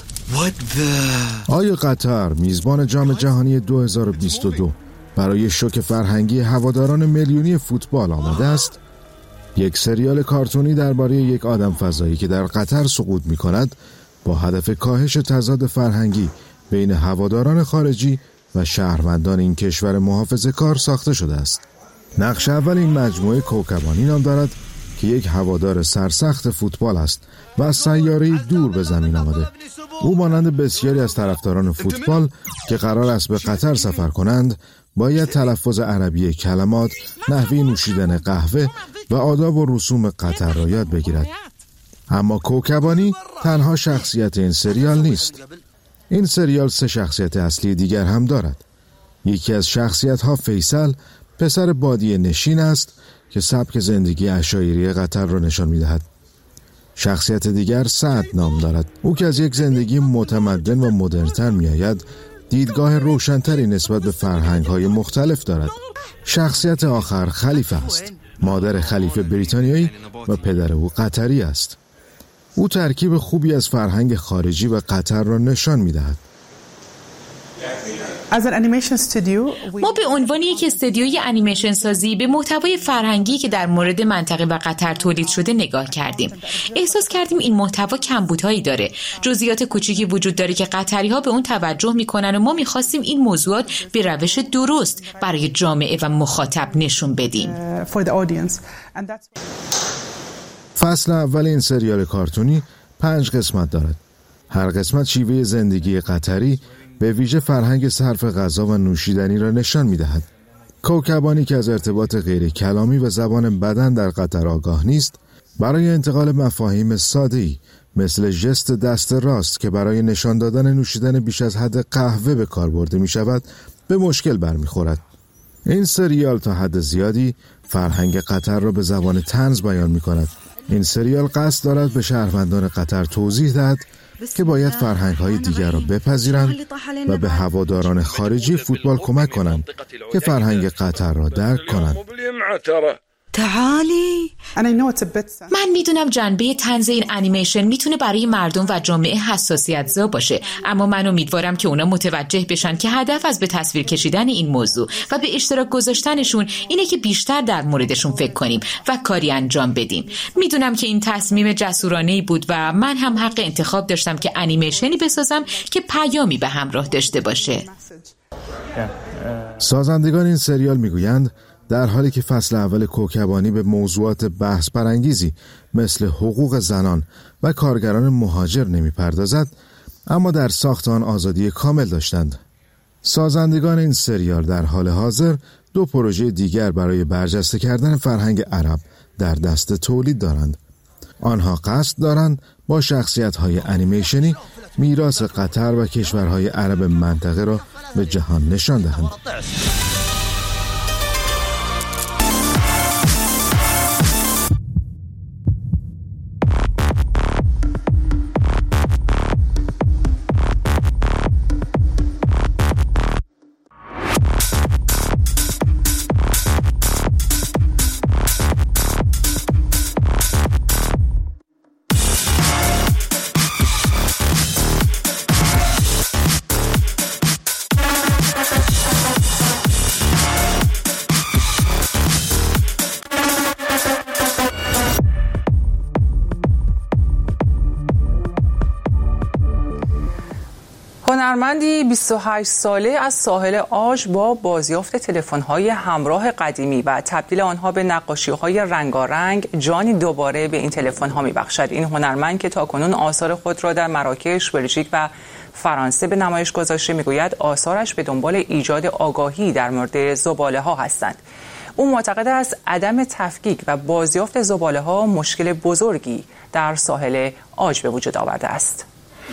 آیا قطر میزبان جام جهانی 2022 برای شوک فرهنگی هواداران میلیونی فوتبال آماده است؟ یک سریال کارتونی درباره یک آدم فضایی که در قطر سقوط می‌کند با هدف کاهش تضاد فرهنگی بین هواداران خارجی و شهروندان این کشور محافظه‌کار ساخته شده است. نقش اول این مجموعه کوکبانی نام دارد که یک هوادار سرسخت فوتبال است و از سیاره‌ای دور به زمین آمده. او مانند بسیاری از طرفداران فوتبال که قرار است به قطر سفر کنند، باید تلفظ عربی کلمات، نحوه نوشیدن قهوه و آداب و رسوم قطر را یاد بگیرد. اما کوکبانی تنها شخصیت این سریال نیست. این سریال 3 شخصیت اصلی دیگر هم دارد. یکی از شخصیت‌ها فیصل، پسر بادیه نشین است که سبک زندگی عشایری قطر را نشان می‌دهد. شخصیت دیگر سعد نام دارد. او که از یک زندگی متمدن و مدرن‌تر می‌آید، دیدگاه روشن‌تری نسبت به فرهنگ‌های مختلف دارد. شخصیت آخر خلیفه است. مادر خلیفه بریتانیایی و پدر او قطری است. او ترکیب خوبی از فرهنگ خارجی و قطر را نشان می‌دهد. ما به عنوان یک استودیوی انیمیشن سازی به محتوای فرهنگی که در مورد منطقه و قطر تولید شده نگاه کردیم. احساس کردیم این محتوا کمبودهایی داره. جزئیات کوچیکی وجود داره که قطری‌ها به اون توجه میکنن و ما میخواستیم این موضوعات به روش درست برای جامعه و مخاطب نشون بدیم. فصل اول این سریال کارتونی 5 قسمت دارد. هر قسمت شیوه زندگی قطری به ویژه فرهنگ صرف غذا و نوشیدنی را نشان می‌دهد. کوکبانی که از ارتباط غیر کلامی و زبان بدن در قطر آگاه نیست، برای انتقال مفاهیم ساده‌ای مثل ژست دست راست که برای نشان دادن نوشیدن بیش از حد قهوه به کار برده می‌شود، به مشکل برمی‌خورد. این سریال تا حد زیادی فرهنگ قطر را به زبان طنز بیان می‌کند. این سریال قصد دارد به شهروندان قطر توضیح دهد که باید فرهنگ‌های دیگر را بپذیرند و به هواداران خارجی فوتبال کمک کنند که فرهنگ قطر را درک کنند. تعالی من میدونم جنبه طنز این انیمیشن میتونه برای مردم و جامعه حساسیت زا باشه، اما من امیدوارم که اونا متوجه بشن که هدف از به تصویر کشیدن این موضوع و به اشتراک گذاشتنشون اینه که بیشتر در موردشون فکر کنیم و کاری انجام بدیم. میدونم که این تصمیم جسورانه‌ای بود و من هم حق انتخاب داشتم که انیمیشنی بسازم که پیامی به همراه داشته باشه. سازندگان این سریال میگویند در حالی که فصل اول کوکبانی به موضوعات بحث برانگیزی مثل حقوق زنان و کارگران مهاجر نمیپردازد، اما در ساخت آن آزادی کامل داشتند. سازندگان این سریال در حال حاضر 2 پروژه دیگر برای برجسته کردن فرهنگ عرب در دست تولید دارند. آنها قصد دارند با شخصیت‌های انیمیشنی میراث قطر و کشورهای عرب منطقه را به جهان نشان دهند. هنرمندی 28 ساله از ساحل آژ با بازیافت تلفن‌های همراه قدیمی و تبدیل آنها به نقاشی‌های رنگارنگ جانی دوباره به این تلفن‌ها می‌بخشد. این هنرمند که تاکنون آثار خود را در مراکش، بلژیک و فرانسه به نمایش گذاشته می‌گوید آثارش به دنبال ایجاد آگاهی در مورد زباله‌ها هستند. او معتقد است عدم تفکیک و بازیافت زباله‌ها مشکل بزرگی در ساحل آژ به وجود آورده است.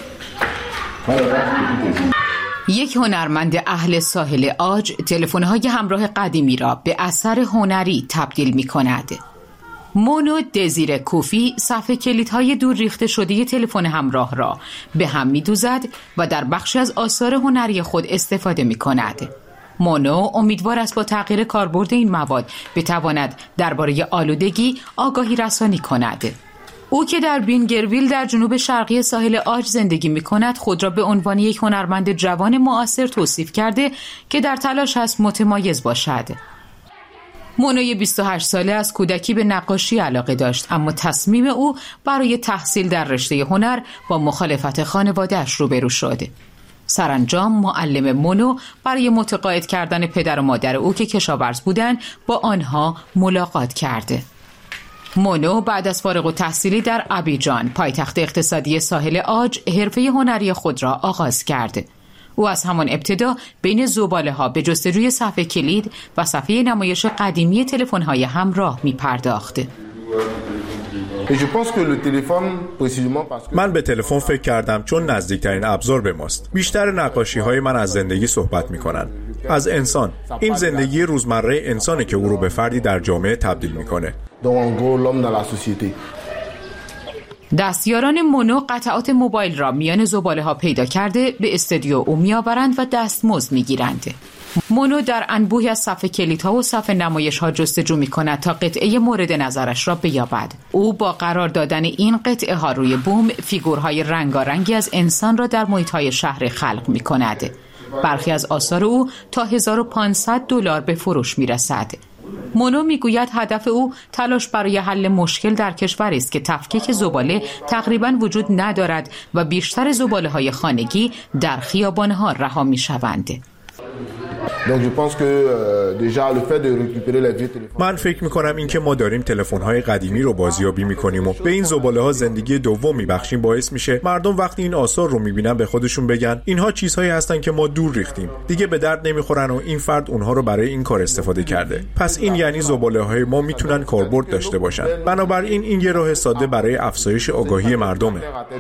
یک هنرمند اهل ساحل آژ تلفن‌های همراه قدیمی را به اثر هنری تبدیل می‌کند. مونو دزیر کوفی صفحه کلیدهای دور ریخته شده تلفن همراه را به هم می‌دوزد و در بخشی از آثار هنری خود استفاده می‌کند. مونو امیدوار است با تغییر کاربرد این مواد بتواند درباره آلودگی آگاهی رسانی کند. او که در بینگرویل در جنوب شرقی ساحل آژ زندگی می‌کند، خود را به عنوان یک هنرمند جوان معاصر توصیف کرده که در تلاش است متمایز باشد. مونوی 28 ساله از کودکی به نقاشی علاقه داشت، اما تصمیم او برای تحصیل در رشته هنر با مخالفت خانواده‌اش روبرو شد. سرانجام معلم مونو برای متقاعد کردن پدر و مادر او که کشاورز بودند با آنها ملاقات کرده. مونو بعد از فارغ التحصیلی در ابیجان، پایتخت اقتصادی ساحل آژ، حرفه هنری خود را آغاز کرد. او از همان ابتدا بین زباله‌ها به جستجوی صفحه کلید و صفحه نمایش قدیمی تلفن‌های همراه می‌پرداخت. من به تلفن فکر کردم چون نزدیکترین ابزار به ماست. بیشتر نقاشی‌های من از زندگی صحبت می‌کنن، از انسان. این زندگی روزمره انسانه که او رو به فردی در جامعه تبدیل می‌کنه. دستیاران مونو قطعات موبایل را میان زباله‌ها پیدا کرده به استودیو او می‌آورند و دستمزد می‌گیرند. مونو در انبوهی از صفحه کلیدها و صفحه نمایش‌ها جستجو می‌کند تا قطعه مورد نظرش را بیابد. او با قرار دادن این قطعه‌ها روی بوم فیگورهای رنگارنگی از انسان را در محیط‌های شهر خلق می‌کند. برخی از آثار او تا $1500 به فروش می‌رسد. مونو میگوید هدف او تلاش برای حل مشکل در کشوری است که تفکیک زباله تقریباً وجود ندارد و بیشتر زباله‌های خانگی در خیابان‌ها رها می‌شوند. من فکر می‌کنم اینکه ما داریم تلفن‌های قدیمی رو بازیابی می‌کنیم و به این زباله‌ها زندگی دوم می‌بخشیم، باعث میشه مردم وقتی این آثار رو می‌بینن به خودشون بگن اینها چیزهایی هستن که ما دور ریختیم، دیگه به درد نمی‌خورن و این فرد اونها رو برای این کار استفاده کرده. پس این یعنی زباله‌های ما میتونن کاربرد داشته باشن. بنابراین این یه راه ساده برای افزایش آگاهی مردمه.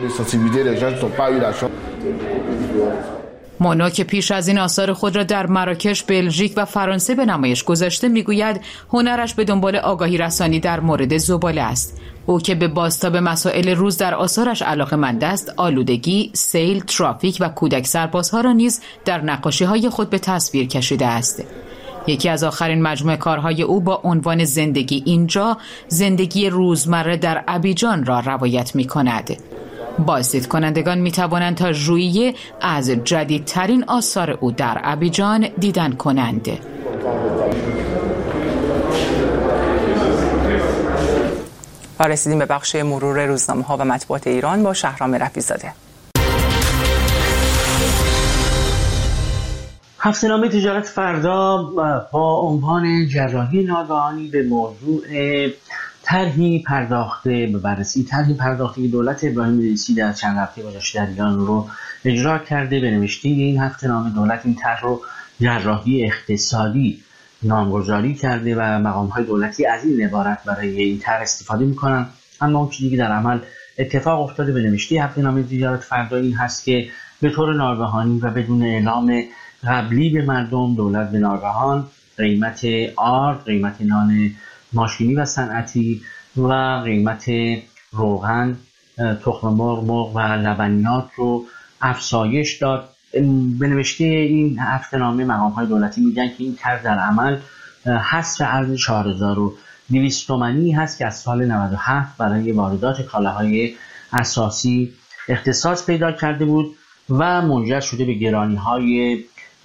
مونا که پیش از این آثار خود را در مراکش، بلژیک و فرانسه به نمایش گذاشته میگوید هنرش به دنبال آگاهی رسانی در مورد زباله است. او که به بازتاب مسائل روز در آثارش علاقه‌مند است، آلودگی، سیل، ترافیک و کودک سربازها را نیز در نقاشی‌های خود به تصویر کشیده است. یکی از آخرین مجموعه کارهای او با عنوان زندگی اینجا، زندگی روزمره در ابیجان را روایت می‌کند. بازدید کنندگان می توانند تا ژوئیه از جدیدترین آثار او در ابیجان دیدن کنند. و رسیدیم به بخش مرور روزنامه‌ها و مطبوعات ایران با شهرام رفیع‌زاده. هفته‌نامه تجارت فردا با عنوان جراحی ناگهانی به موضوع طرحی پرداخته به بررسی طرحی پرداخته که دولت ابراهیم رئیسی در چند هفته گذشته در ایران رو اجرا کرده. به نوشته این هفته‌نامه دولت این طرح رو جراحی اقتصادی نامگذاری کرده و مقام‌های دولتی از این عبارت برای این طرح استفاده می‌کنن، اما اون چیزی که در عمل اتفاق افتاده. به نوشته هفته‌نامه تجارت فردا این هست که به طور ناگهانی و بدون اعلام قبلی به مردم، دولت به ناگهان قیمت آرد، قیمت نان ماشینی و صنعتی و قیمت روغن، تخم مرغ و لبنیات رو افزایش داد. به نوشته این هفته‌نامه مقام‌های دولتی میگن که این طرح در عمل حصر ارز 4200 تومانی هست که از سال 97 برای واردات کالاهای اساسی اختصاص پیدا کرده بود و منجر شده به گرانی‌های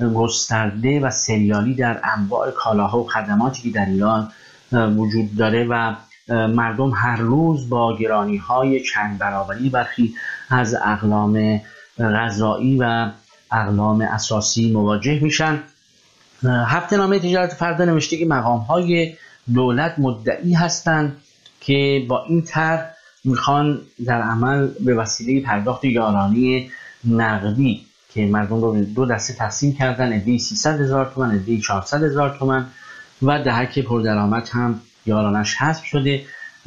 گسترده و سریالی در انواع کالاها و خدماتی که در ایران وجود داره و مردم هر روز با گرانی‌های چند برابری برخی از اقلام غذایی و اقلام اساسی مواجه میشن. هفته‌نامه تجارت فردا نوشته که مقام‌های دولت مدعی هستند که با این طرح میخوان در عمل به وسیله پرداخت یارانه نقدی که مردم رو دو دسته تقسیم کردن، عده‌ای 300,000 تومان، عده‌ای 400,000 تومان و دهک پردرآمد هم یارانش حذف شده.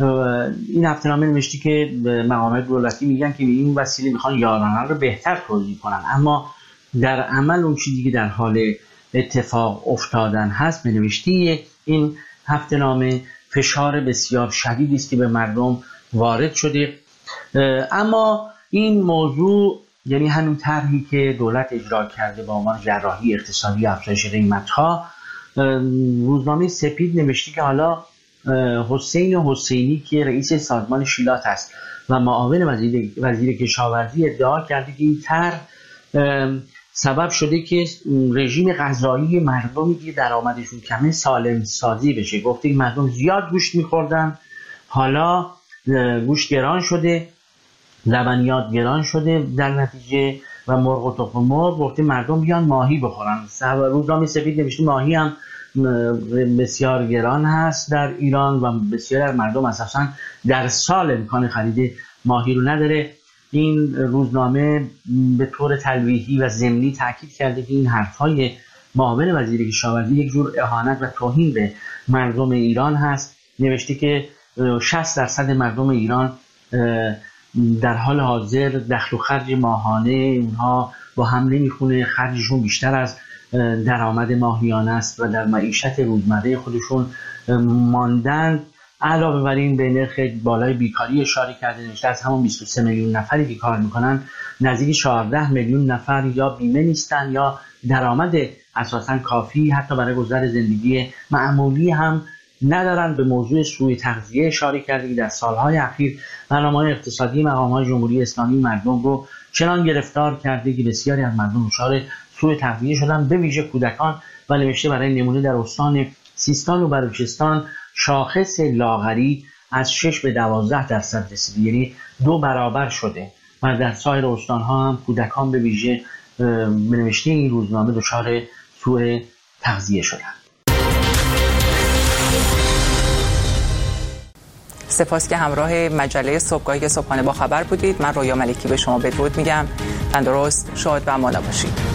این هفته‌نامه نوشته که مقامات دولتی میگن که به این وسیله میخوان یارانه رو بهتر توزیع کنن، اما در عمل اون چیزی که در حال اتفاق افتادن هست. به نوشته این هفته‌نامه فشار بسیار شدیدی است که به مردم وارد شده، اما این موضوع یعنی همین طرحی که دولت اجرا کرده با عنوان جراحی اقتصادی افزایش قیمت‌ها. روزنامه سپید نوشته که حالا حسین حسینی که رئیس سازمان شیلات است و معاون وزیر کشاورزی ادعا کرده که این طرح سبب شده که رژیم غذایی مردمی که درآمدشون کمه سالم سازی بشه. گفته که مردم زیاد گوشت می‌خوردن، حالا گوشت گران شده، لبنیات گران شده در نتیجه و مرغ و تخم مرغ. گفته مردم بیان ماهی بخورن. روزنامه سپید نوشته ماهی هم بسیار گران هست در ایران و بسیار از مردم اساساً در سال امکان خرید ماهی رو نداره. این روزنامه به طور تلویحی و ضمنی تاکید کرده که این حرف‌های معاون وزیر کشاورزی یک جور اهانت و توهین به مردم ایران هست. نوشته که 60% مردم ایران در حال حاضر دخل و خرج ماهانه اونها با هم نمیخونه، خرجشون بیشتر از درآمد ماهیانه است و در معیشت روزمره خودشون ماندن. علاوه بر این به نرخ بالای بیکاری اشاره کرده. نوشته از همون 23 میلیون نفری که کار میکنن نزدیک 14 میلیون نفر یا بیمه نیستن یا درآمد اساساً کافی حتی برای گذر زندگی معمولی هم ندارن. به موضوع سوء تغذیه اشاره کرده که در سالهای اخیر برنامه‌های اقتصادی مقام‌های جمهوری اسلامی مردم رو چنان گرفتار کرده که بسیاری از مردم دچار سوء تغذیه شدن، به ویژه کودکان. و نوشته برای نمونه در استان سیستان و بلوچستان شاخص لاغری از 6 به 12% رسیده، یعنی 2 برابر شده و در سایر استان‌ها هم کودکان به ویژه به نوشته این روزنامه دچار سوء تغذیه شدن. سپاس که همراه مجله صبحگاهی صبحانه با خبر بودید. من رویا ملکی به شما بدرود میگم. تندرست، شاد و آماده باشید.